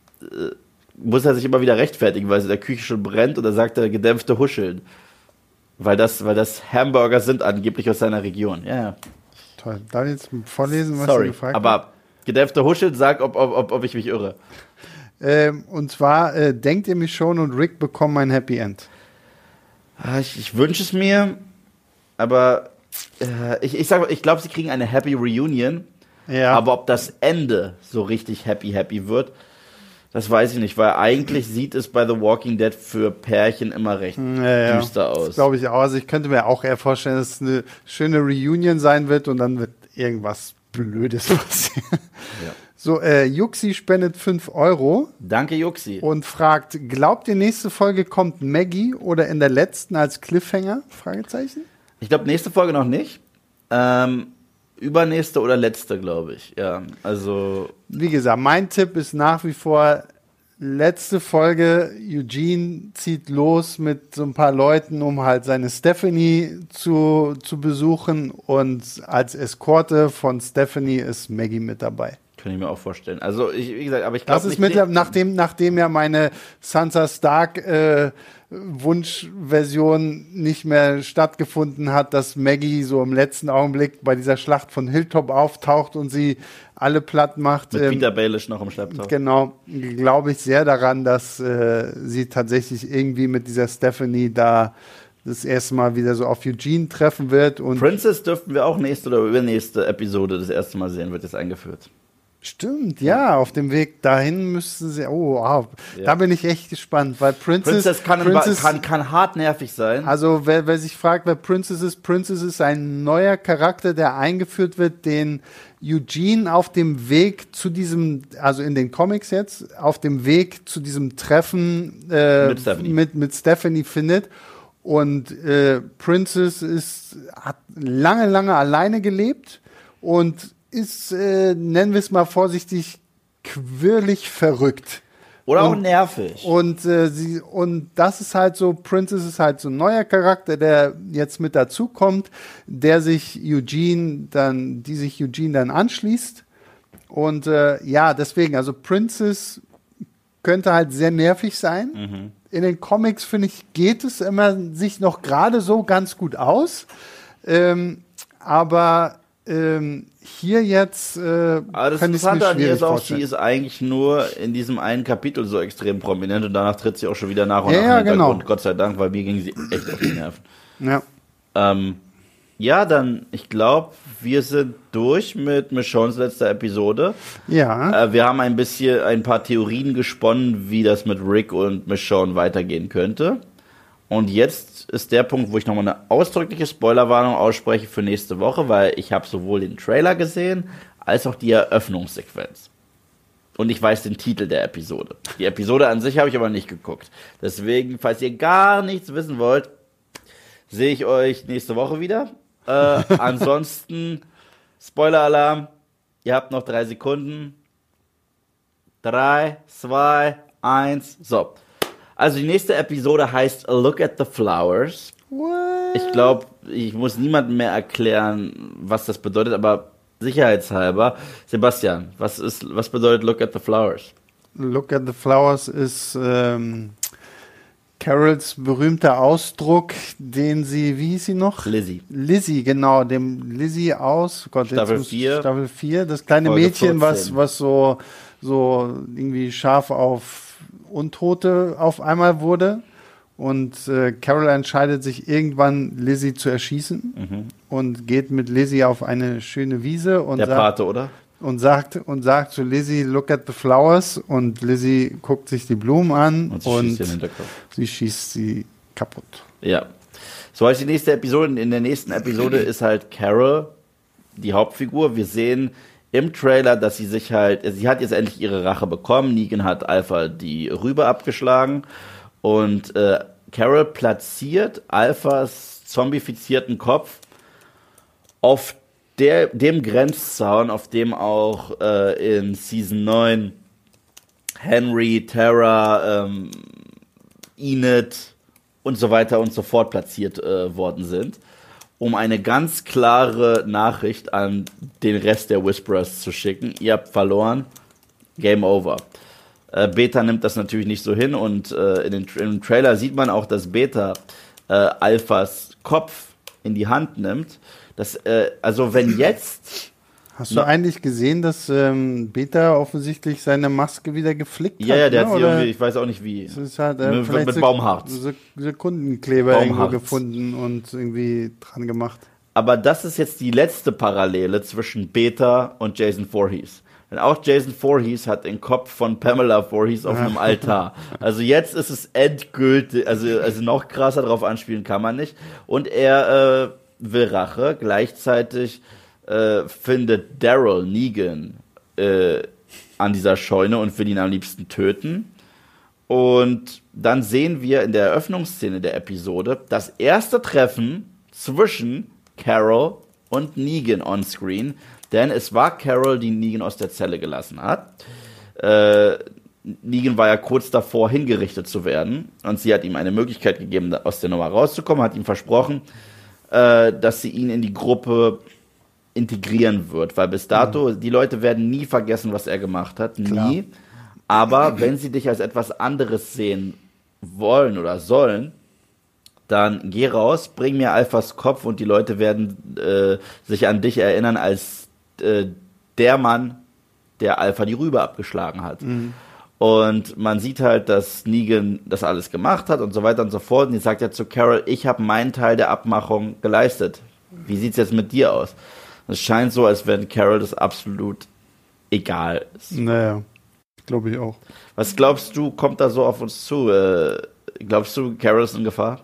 muss er sich immer wieder rechtfertigen, weil es in der Küche schon brennt, und dann sagt er gedämpfte Huscheln. Weil das, weil das Hamburger sind angeblich aus seiner Region. Ja, ja. Toll. Darf ich jetzt vorlesen, was Sorry, du gefragt hast? aber gedämpfte Huscheln, sag, ob, ob, ob, ob ich mich irre. Ähm, und zwar, äh, denkt ihr, Michonne und Rick bekommen ein Happy End? Ah, Ich, ich wünsche es mir, aber äh, ich, ich sag, ich glaube, sie kriegen eine Happy Reunion. Ja. Aber ob das Ende so richtig happy happy wird, das weiß ich nicht, weil eigentlich sieht es bei The Walking Dead für Pärchen immer recht Ja, ja. düster aus. Das glaube ich auch. Also ich könnte mir auch eher vorstellen, dass es eine schöne Reunion sein wird und dann wird irgendwas Blödes passieren. Ja. So, äh, Juxi spendet fünf Euro Danke, Juxi. und fragt, glaubt ihr, nächste Folge kommt Maggie oder in der letzten als Cliffhanger? Fragezeichen. Ich glaube, nächste Folge noch nicht. Ähm, übernächste oder letzte, glaube ich. Ja, also Wie gesagt, mein Tipp ist nach wie vor letzte Folge. Eugene zieht los mit so ein paar Leuten, um halt seine Stephanie zu, zu besuchen, und als Eskorte von Stephanie ist Maggie mit dabei. kann ich mir auch vorstellen. Also, ich, wie gesagt, aber ich glaube Das ist nicht. mit, nachdem, nachdem ja meine Sansa Stark äh, Wunschversion nicht mehr stattgefunden hat, dass Maggie so im letzten Augenblick bei dieser Schlacht von Hilltop auftaucht und sie alle platt macht. mit ähm, Peter Baelish noch im Schlepptau. Genau, glaube ich sehr daran, dass äh, sie tatsächlich irgendwie mit dieser Stephanie da das erste Mal wieder so auf Eugene treffen wird. Und Princess dürften wir auch nächste oder übernächste Episode das erste Mal sehen, wird jetzt eingeführt. stimmt, ja, auf dem Weg dahin müssten sie, oh, wow, Ja. da bin ich echt gespannt, weil Princess, Princess kann, Princess kann, kann hartnervig sein. also wer, wer sich fragt, wer Princess ist, Princess ist ein neuer Charakter, der eingeführt wird, den Eugene auf dem Weg zu diesem, also in den Comics jetzt, auf dem Weg zu diesem Treffen äh, Mit Stephanie. mit, mit Stephanie findet. Und äh, Princess ist, hat lange, lange alleine gelebt und ist, äh, nennen wir es mal vorsichtig, quirlig verrückt. Oder auch und- nervig. Und äh, sie und das ist halt so, Princess ist halt so ein neuer Charakter, der jetzt mit dazukommt, der sich Eugene dann, die sich Eugene dann anschließt. Und äh, ja, deswegen, also Princess könnte halt sehr nervig sein. In den Comics, finde ich, geht es immer sich noch gerade so ganz gut aus. Ähm, aber ähm, hier jetzt äh, Aber das kann ich es mir Interessante an ihr schwierig ist auch, vorstellen. sie ist eigentlich nur in diesem einen Kapitel so extrem prominent und danach tritt sie auch schon wieder nach und Ja, nach ja, in den Hintergrund. genau. Gott sei Dank, weil mir ging sie echt auf die Nerven. Ja. Ähm, ja, dann, ich glaube, wir sind durch mit Michonnes letzter Episode. Ja. Äh, wir haben ein bisschen, ein paar Theorien gesponnen, wie das mit Rick und Michonne weitergehen könnte. Und jetzt ist der Punkt, wo ich nochmal eine ausdrückliche Spoilerwarnung ausspreche für nächste Woche, weil ich habe sowohl den Trailer gesehen, als auch die Eröffnungssequenz. Und ich weiß den Titel der Episode. Die Episode an sich habe ich aber nicht geguckt. Deswegen, falls ihr gar nichts wissen wollt, sehe ich euch nächste Woche wieder. Äh, ansonsten, Spoiler-Alarm, ihr habt noch drei Sekunden. Drei, zwei, eins, so. Also die nächste Episode heißt A Look at the Flowers. What? Ich glaube, ich muss niemandem mehr erklären, was das bedeutet, aber sicherheitshalber. Sebastian, was ist, was bedeutet Look at the Flowers? Look at the Flowers ist ähm, Carols berühmter Ausdruck, den sie, wie hieß sie noch? Lizzie. Lizzie, genau, dem Lizzie aus, Gott, Staffel jetzt vier. Staffel vier, das kleine Folge Mädchen, was, vierzehn. was so, so irgendwie scharf auf Untote auf einmal wurde. Und äh, Carol entscheidet sich irgendwann, Lizzie zu erschießen Mhm. und geht mit Lizzie auf eine schöne Wiese und Der sagt, Pate, oder? und sagt und sagt zu Lizzie, look at the flowers, und Lizzie guckt sich die Blumen an Und und, sie schießt den Hinterkopf. sie schießt sie kaputt. Ja. So heißt die nächste Episode. In der nächsten Episode ist halt Carol die Hauptfigur. Wir sehen im Trailer, dass sie sich halt, sie hat jetzt endlich ihre Rache bekommen. Negan hat Alpha die Rübe abgeschlagen und äh, Carol platziert Alphas zombifizierten Kopf auf der, dem Grenzzaun, auf dem auch äh, in Season neun Henry, Tara, ähm, Enid und so weiter und so fort platziert äh, worden sind, um eine ganz klare Nachricht an den Rest der Whisperers zu schicken. Ihr habt verloren, Game over. Äh, Beta nimmt das natürlich nicht so hin und äh, in den, im Trailer sieht man auch, dass Beta äh, Alphas Kopf in die Hand nimmt. Das, äh, also wenn jetzt... Hast du eigentlich gesehen, dass ähm, Beta offensichtlich seine Maske wieder geflickt Ja, hat? ja, der ne? hat sie Oder irgendwie, ich weiß auch nicht wie. es ist halt, äh, mit vielleicht mit Sek- Baumharz. Sek- Sekundenkleber Baumharz. irgendwo gefunden und irgendwie dran gemacht. Aber das ist jetzt die letzte Parallele zwischen Beta und Jason Voorhees. Denn auch Jason Voorhees hat den Kopf von Pamela Voorhees auf einem Altar. Also jetzt ist es endgültig, also, also noch krasser drauf anspielen kann man nicht. Und er äh, will Rache. Gleichzeitig äh, findet Daryl Negan äh, an dieser Scheune und will ihn am liebsten töten. Und dann sehen wir in der Eröffnungsszene der Episode das erste Treffen zwischen Carol und Negan on screen, denn es war Carol, die Negan aus der Zelle gelassen hat. Äh, Negan war ja kurz davor, hingerichtet zu werden, und sie hat ihm eine Möglichkeit gegeben, aus der Nummer rauszukommen, hat ihm versprochen, äh, dass sie ihn in die Gruppe integrieren wird, weil bis dato, mhm. die Leute werden nie vergessen, was er gemacht hat, Klar. nie. Aber wenn sie dich als etwas anderes sehen wollen oder sollen, dann geh raus, bring mir Alphas Kopf und die Leute werden äh, sich an dich erinnern als äh, der Mann, der Alpha die Rübe abgeschlagen hat. Mhm. Und man sieht halt, dass Negan das alles gemacht hat und so weiter und so fort. Und die sagt ja zu Carol, ich habe meinen Teil der Abmachung geleistet. Wie sieht's jetzt mit dir aus? Es scheint so, als wenn Carol das absolut egal ist. Naja, glaube ich auch. Was glaubst du, kommt da so auf uns zu? Äh, glaubst du, Carol ist in Gefahr?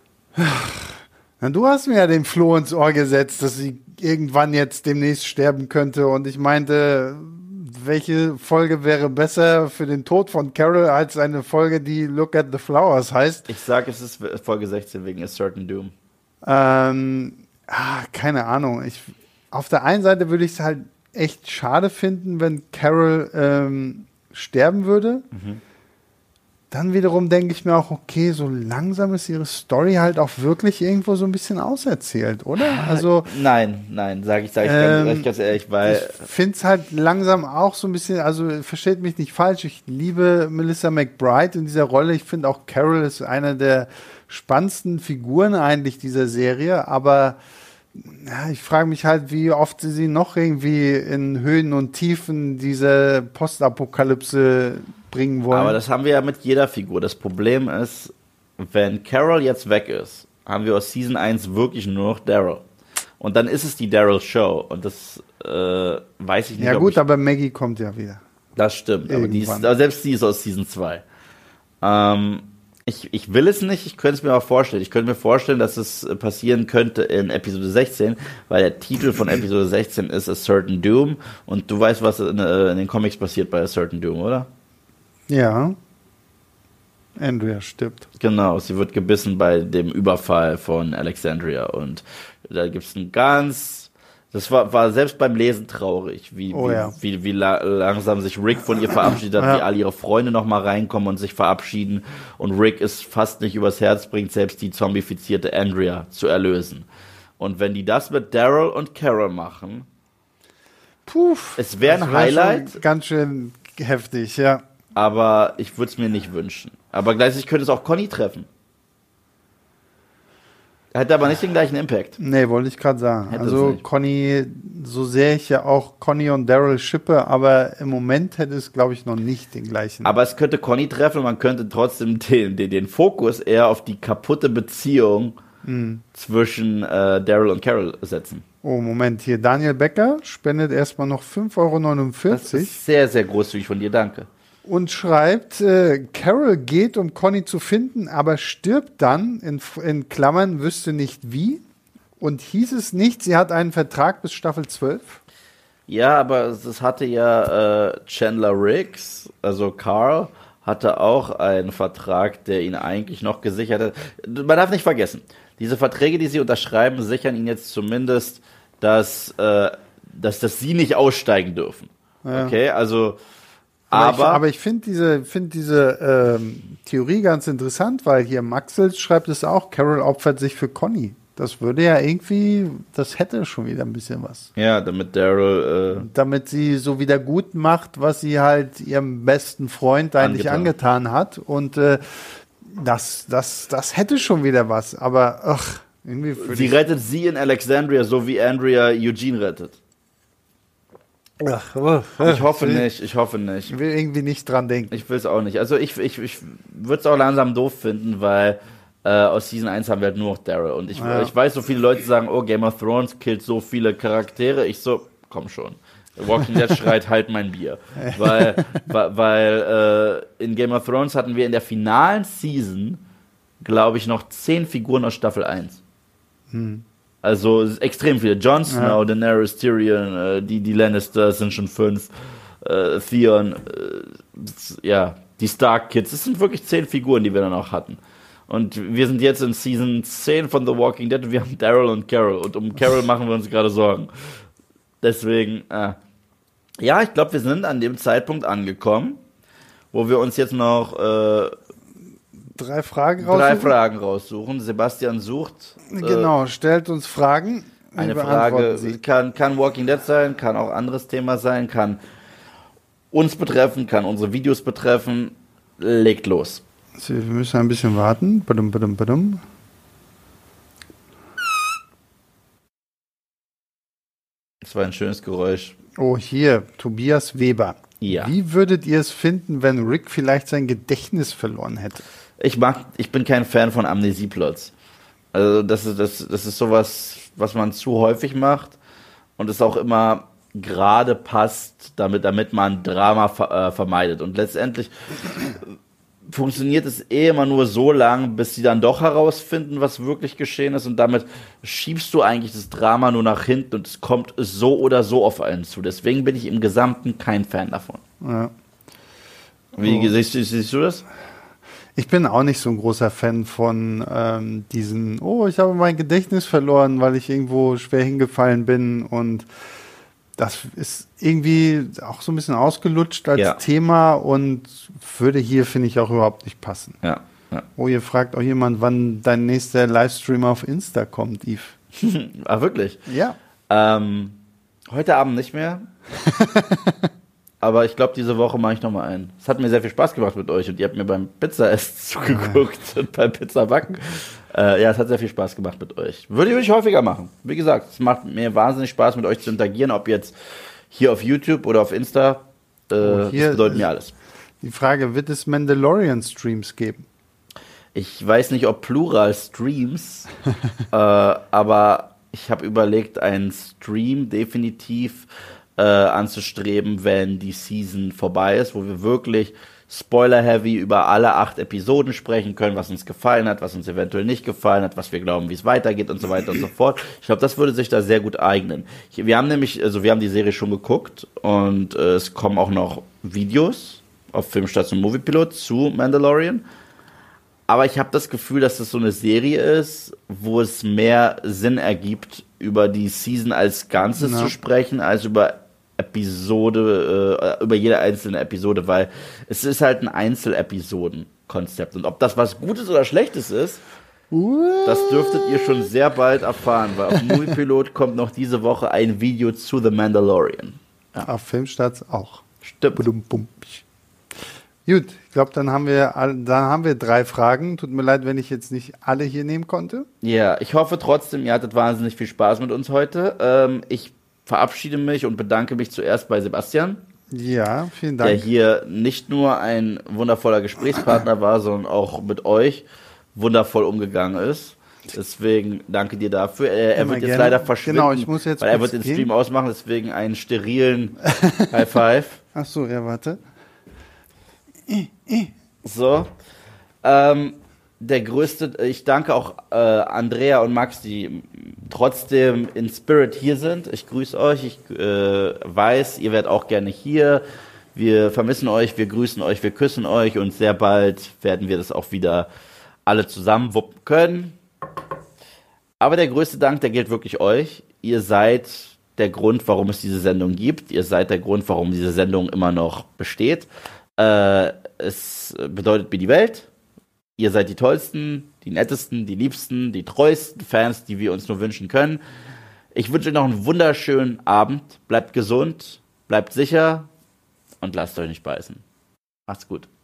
Na, du hast mir ja den Floh ins Ohr gesetzt, dass sie irgendwann jetzt demnächst sterben könnte. Und ich meinte, welche Folge wäre besser für den Tod von Carol als eine Folge, die Look at the Flowers heißt? Ich sag, es ist Folge sechzehn wegen A Certain Doom. Ähm, ah, keine Ahnung. Ich, auf der einen Seite würde ich es halt echt schade finden, wenn Carol ähm, sterben würde. Mhm. Dann wiederum denke ich mir auch, okay, so langsam ist ihre Story halt auch wirklich irgendwo so ein bisschen auserzählt, oder? Also nein, nein, sage ich, sag ich ähm, ganz, ganz ehrlich, weil ich finde es halt langsam auch so ein bisschen, also versteht mich nicht falsch, ich liebe Melissa McBride in dieser Rolle. Ich finde auch Carol ist eine der spannendsten Figuren eigentlich dieser Serie, aber ja, ich frage mich halt, wie oft sie sie noch irgendwie in Höhen und Tiefen diese Postapokalypse bringen wollen. Aber das haben wir ja mit jeder Figur. Das Problem ist, wenn Carol jetzt weg ist, haben wir aus Season eins wirklich nur noch Daryl. Und dann ist es die Daryl-Show. Und das äh, weiß ich nicht. Ja ob gut, ich, aber Maggie kommt ja wieder. Das stimmt, aber, die ist, aber selbst die ist aus Season zwei. Ähm, ich, ich will es nicht, ich könnte es mir auch vorstellen. Ich könnte mir vorstellen, dass es passieren könnte in Episode sechzehn, weil der Titel von Episode sechzehn ist A Certain Doom. Und du weißt, was in, in den Comics passiert bei A Certain Doom, oder? Ja. Andrea stirbt. Genau, sie wird gebissen bei dem Überfall von Alexandria. Und da gibt es ein ganz... Das war, war selbst beim Lesen traurig, wie, oh, wie, ja. wie, wie la- langsam sich Rick von ihr verabschiedet hat, ja. wie all ihre Freunde nochmal reinkommen und sich verabschieden. Und Rick es fast nicht übers Herz bringt, selbst die zombifizierte Andrea zu erlösen. Und wenn die das mit Daryl und Carol machen, Puff, es wäre ein wär Highlight. Ganz schön heftig, ja. Aber ich würde es mir nicht wünschen. Aber gleichzeitig könnte es auch Conny treffen. Hätte aber nicht den gleichen Impact. Nee, wollte ich gerade sagen. Hätte also Conny, so sehr ich ja auch Conny und Daryl shippe, aber im Moment hätte es, glaube ich, noch nicht den gleichen. Aber es könnte Conny treffen und man könnte trotzdem den, den, den Fokus eher auf die kaputte Beziehung mhm. zwischen äh, Daryl und Carol setzen. Oh, Moment, hier Daniel Becker spendet erstmal noch fünf Euro neunundvierzig. Das ist sehr, sehr großzügig von dir, danke. Und schreibt, äh, Carol geht, um Conny zu finden, aber stirbt dann, in, in Klammern, wüsste nicht wie. Und hieß es nicht, sie hat einen Vertrag bis Staffel zwölf? Ja, aber es hatte ja äh, Chandler Riggs, also Carl, hatte auch einen Vertrag, der ihn eigentlich noch gesichert hat. Man darf nicht vergessen, diese Verträge, die sie unterschreiben, sichern ihnen jetzt zumindest, dass, äh, dass, dass sie nicht aussteigen dürfen. Ja. Okay, also... Aber, aber ich, ich finde diese, find diese ähm, Theorie ganz interessant, weil hier Maxels schreibt es auch, Carol opfert sich für Conny. Das würde ja irgendwie, das hätte schon wieder ein bisschen was. Ja, damit Daryl... Äh damit sie so wieder gut macht, was sie halt ihrem besten Freund eigentlich angetan, angetan hat. Und äh, das, das, das hätte schon wieder was. Aber ach, irgendwie... Sie rettet sie in Alexandria, so wie Andrea Eugene rettet. Ach, oh, ich hoffe will, nicht, ich hoffe nicht. Ich will irgendwie nicht dran denken. Ich will es auch nicht. Also ich, ich, ich würde es auch langsam doof finden, weil äh, aus Season eins haben wir halt nur noch Daryl. Und ich, ja. ich weiß, so viele Leute sagen, oh, Game of Thrones killt so viele Charaktere. Ich so, komm schon. Walking Dead schreit, halt mein Bier. Weil, weil, weil äh, in Game of Thrones hatten wir in der finalen Season, glaube ich, noch zehn Figuren aus Staffel eins. Hm. Also extrem viele. Jon Snow, ja. Daenerys, Tyrion, äh, die, die Lannisters sind schon fünf, äh, Theon, äh, ja, die Stark Kids. Das sind wirklich zehn Figuren, die wir dann auch hatten. Und wir sind jetzt in Season zehn von The Walking Dead und wir haben Daryl und Carol. Und um Carol machen wir uns gerade Sorgen. Deswegen, äh, ja, ich glaube, wir sind an dem Zeitpunkt angekommen, wo wir uns jetzt noch äh, Drei Fragen raussuchen. Drei Fragen raussuchen. Sebastian sucht. Genau, äh, stellt uns Fragen. Eine Frage kann, kann Walking Dead sein, kann auch anderes Thema sein, kann uns betreffen, kann unsere Videos betreffen. Legt los. Wir müssen ein bisschen warten. Badum, badum, badum. Das war ein schönes Geräusch. Oh, hier, Tobias Weber. Ja. Wie würdet ihr es finden, wenn Rick vielleicht sein Gedächtnis verloren hätte? Ich mag, ich bin kein Fan von Amnesieplots. Also das ist, das, das ist sowas, was man zu häufig macht und es auch immer gerade passt, damit, damit man Drama ver, äh, vermeidet. Und letztendlich funktioniert es eh immer nur so lang, bis sie dann doch herausfinden, was wirklich geschehen ist und damit schiebst du eigentlich das Drama nur nach hinten und es kommt so oder so auf einen zu. Deswegen bin ich im Gesamten kein Fan davon. Ja. Wie oh. siehst, du, siehst du das? Ich bin auch nicht so ein großer Fan von ähm, diesen, oh, ich habe mein Gedächtnis verloren, weil ich irgendwo schwer hingefallen bin und das ist irgendwie auch so ein bisschen ausgelutscht als ja. Thema und würde hier, finde ich, auch überhaupt nicht passen. Ja, ja. Oh, hier fragt auch jemand, wann dein nächster Livestream auf Insta kommt, Yves. Ah, wirklich? Ja. Ähm, heute Abend nicht mehr. Aber ich glaube, diese Woche mache ich nochmal einen. Es hat mir sehr viel Spaß gemacht mit euch und ihr habt mir beim Pizza-Essen zugeguckt und beim Pizza-Backen. Äh, ja, es hat sehr viel Spaß gemacht mit euch. Würde ich, würde ich häufiger machen. Wie gesagt, es macht mir wahnsinnig Spaß, mit euch zu interagieren, ob jetzt hier auf YouTube oder auf Insta. Äh, oh, das bedeutet mir alles. Die Frage, wird es Mandalorian-Streams geben? Ich weiß nicht, ob Plural-Streams, äh, aber ich habe überlegt, einen Stream definitiv Äh, anzustreben, wenn die Season vorbei ist, wo wir wirklich spoiler-heavy über alle acht Episoden sprechen können, was uns gefallen hat, was uns eventuell nicht gefallen hat, was wir glauben, wie es weitergeht und so weiter und so fort. Ich glaube, das würde sich da sehr gut eignen. Wir haben nämlich, also wir haben die Serie schon geguckt und äh, es kommen auch noch Videos auf Filmstation Moviepilot zu Mandalorian. Aber ich habe das Gefühl, dass das so eine Serie ist, wo es mehr Sinn ergibt, über die Season als Ganzes Ja. zu sprechen, als über Episode, äh, über jede einzelne Episode, weil es ist halt ein Einzelepisoden-Konzept. Und ob das was Gutes oder Schlechtes ist, das dürftet ihr schon sehr bald erfahren, weil auf Moviepilot kommt noch diese Woche ein Video zu The Mandalorian. Ja. Auf Filmstarts auch. Stimmt. Budum, bum. Gut, ich glaube, dann haben wir all- dann haben wir drei Fragen. Tut mir leid, wenn ich jetzt nicht alle hier nehmen konnte. Ja, ich hoffe trotzdem, ihr hattet wahnsinnig viel Spaß mit uns heute. Ähm, ich verabschiede mich und bedanke mich zuerst bei Sebastian, Ja, vielen der Dank. hier nicht nur ein wundervoller Gesprächspartner war, sondern auch mit euch wundervoll umgegangen ist. Deswegen danke dir dafür. Er, er Immer wird jetzt gerne. leider verschwinden, Genau, ich muss jetzt weil er kurz wird den gehen. Stream ausmachen, deswegen einen sterilen High Five. Ach so, ja, warte. So. Ähm, der größte, ich danke auch äh, Andrea und Max, die trotzdem in Spirit hier sind. Ich grüße euch. Ich äh, weiß, ihr werdet auch gerne hier. Wir vermissen euch, wir grüßen euch, wir küssen euch und sehr bald werden wir das auch wieder alle zusammen wuppen können. Aber der größte Dank, der gilt wirklich euch. Ihr seid der Grund, warum es diese Sendung gibt. Ihr seid der Grund, warum diese Sendung immer noch besteht. Äh, es bedeutet mir die Welt. Ihr seid die tollsten, die nettesten, die liebsten, die treuesten Fans, die wir uns nur wünschen können. Ich wünsche euch noch einen wunderschönen Abend. Bleibt gesund, bleibt sicher und lasst euch nicht beißen. Macht's gut.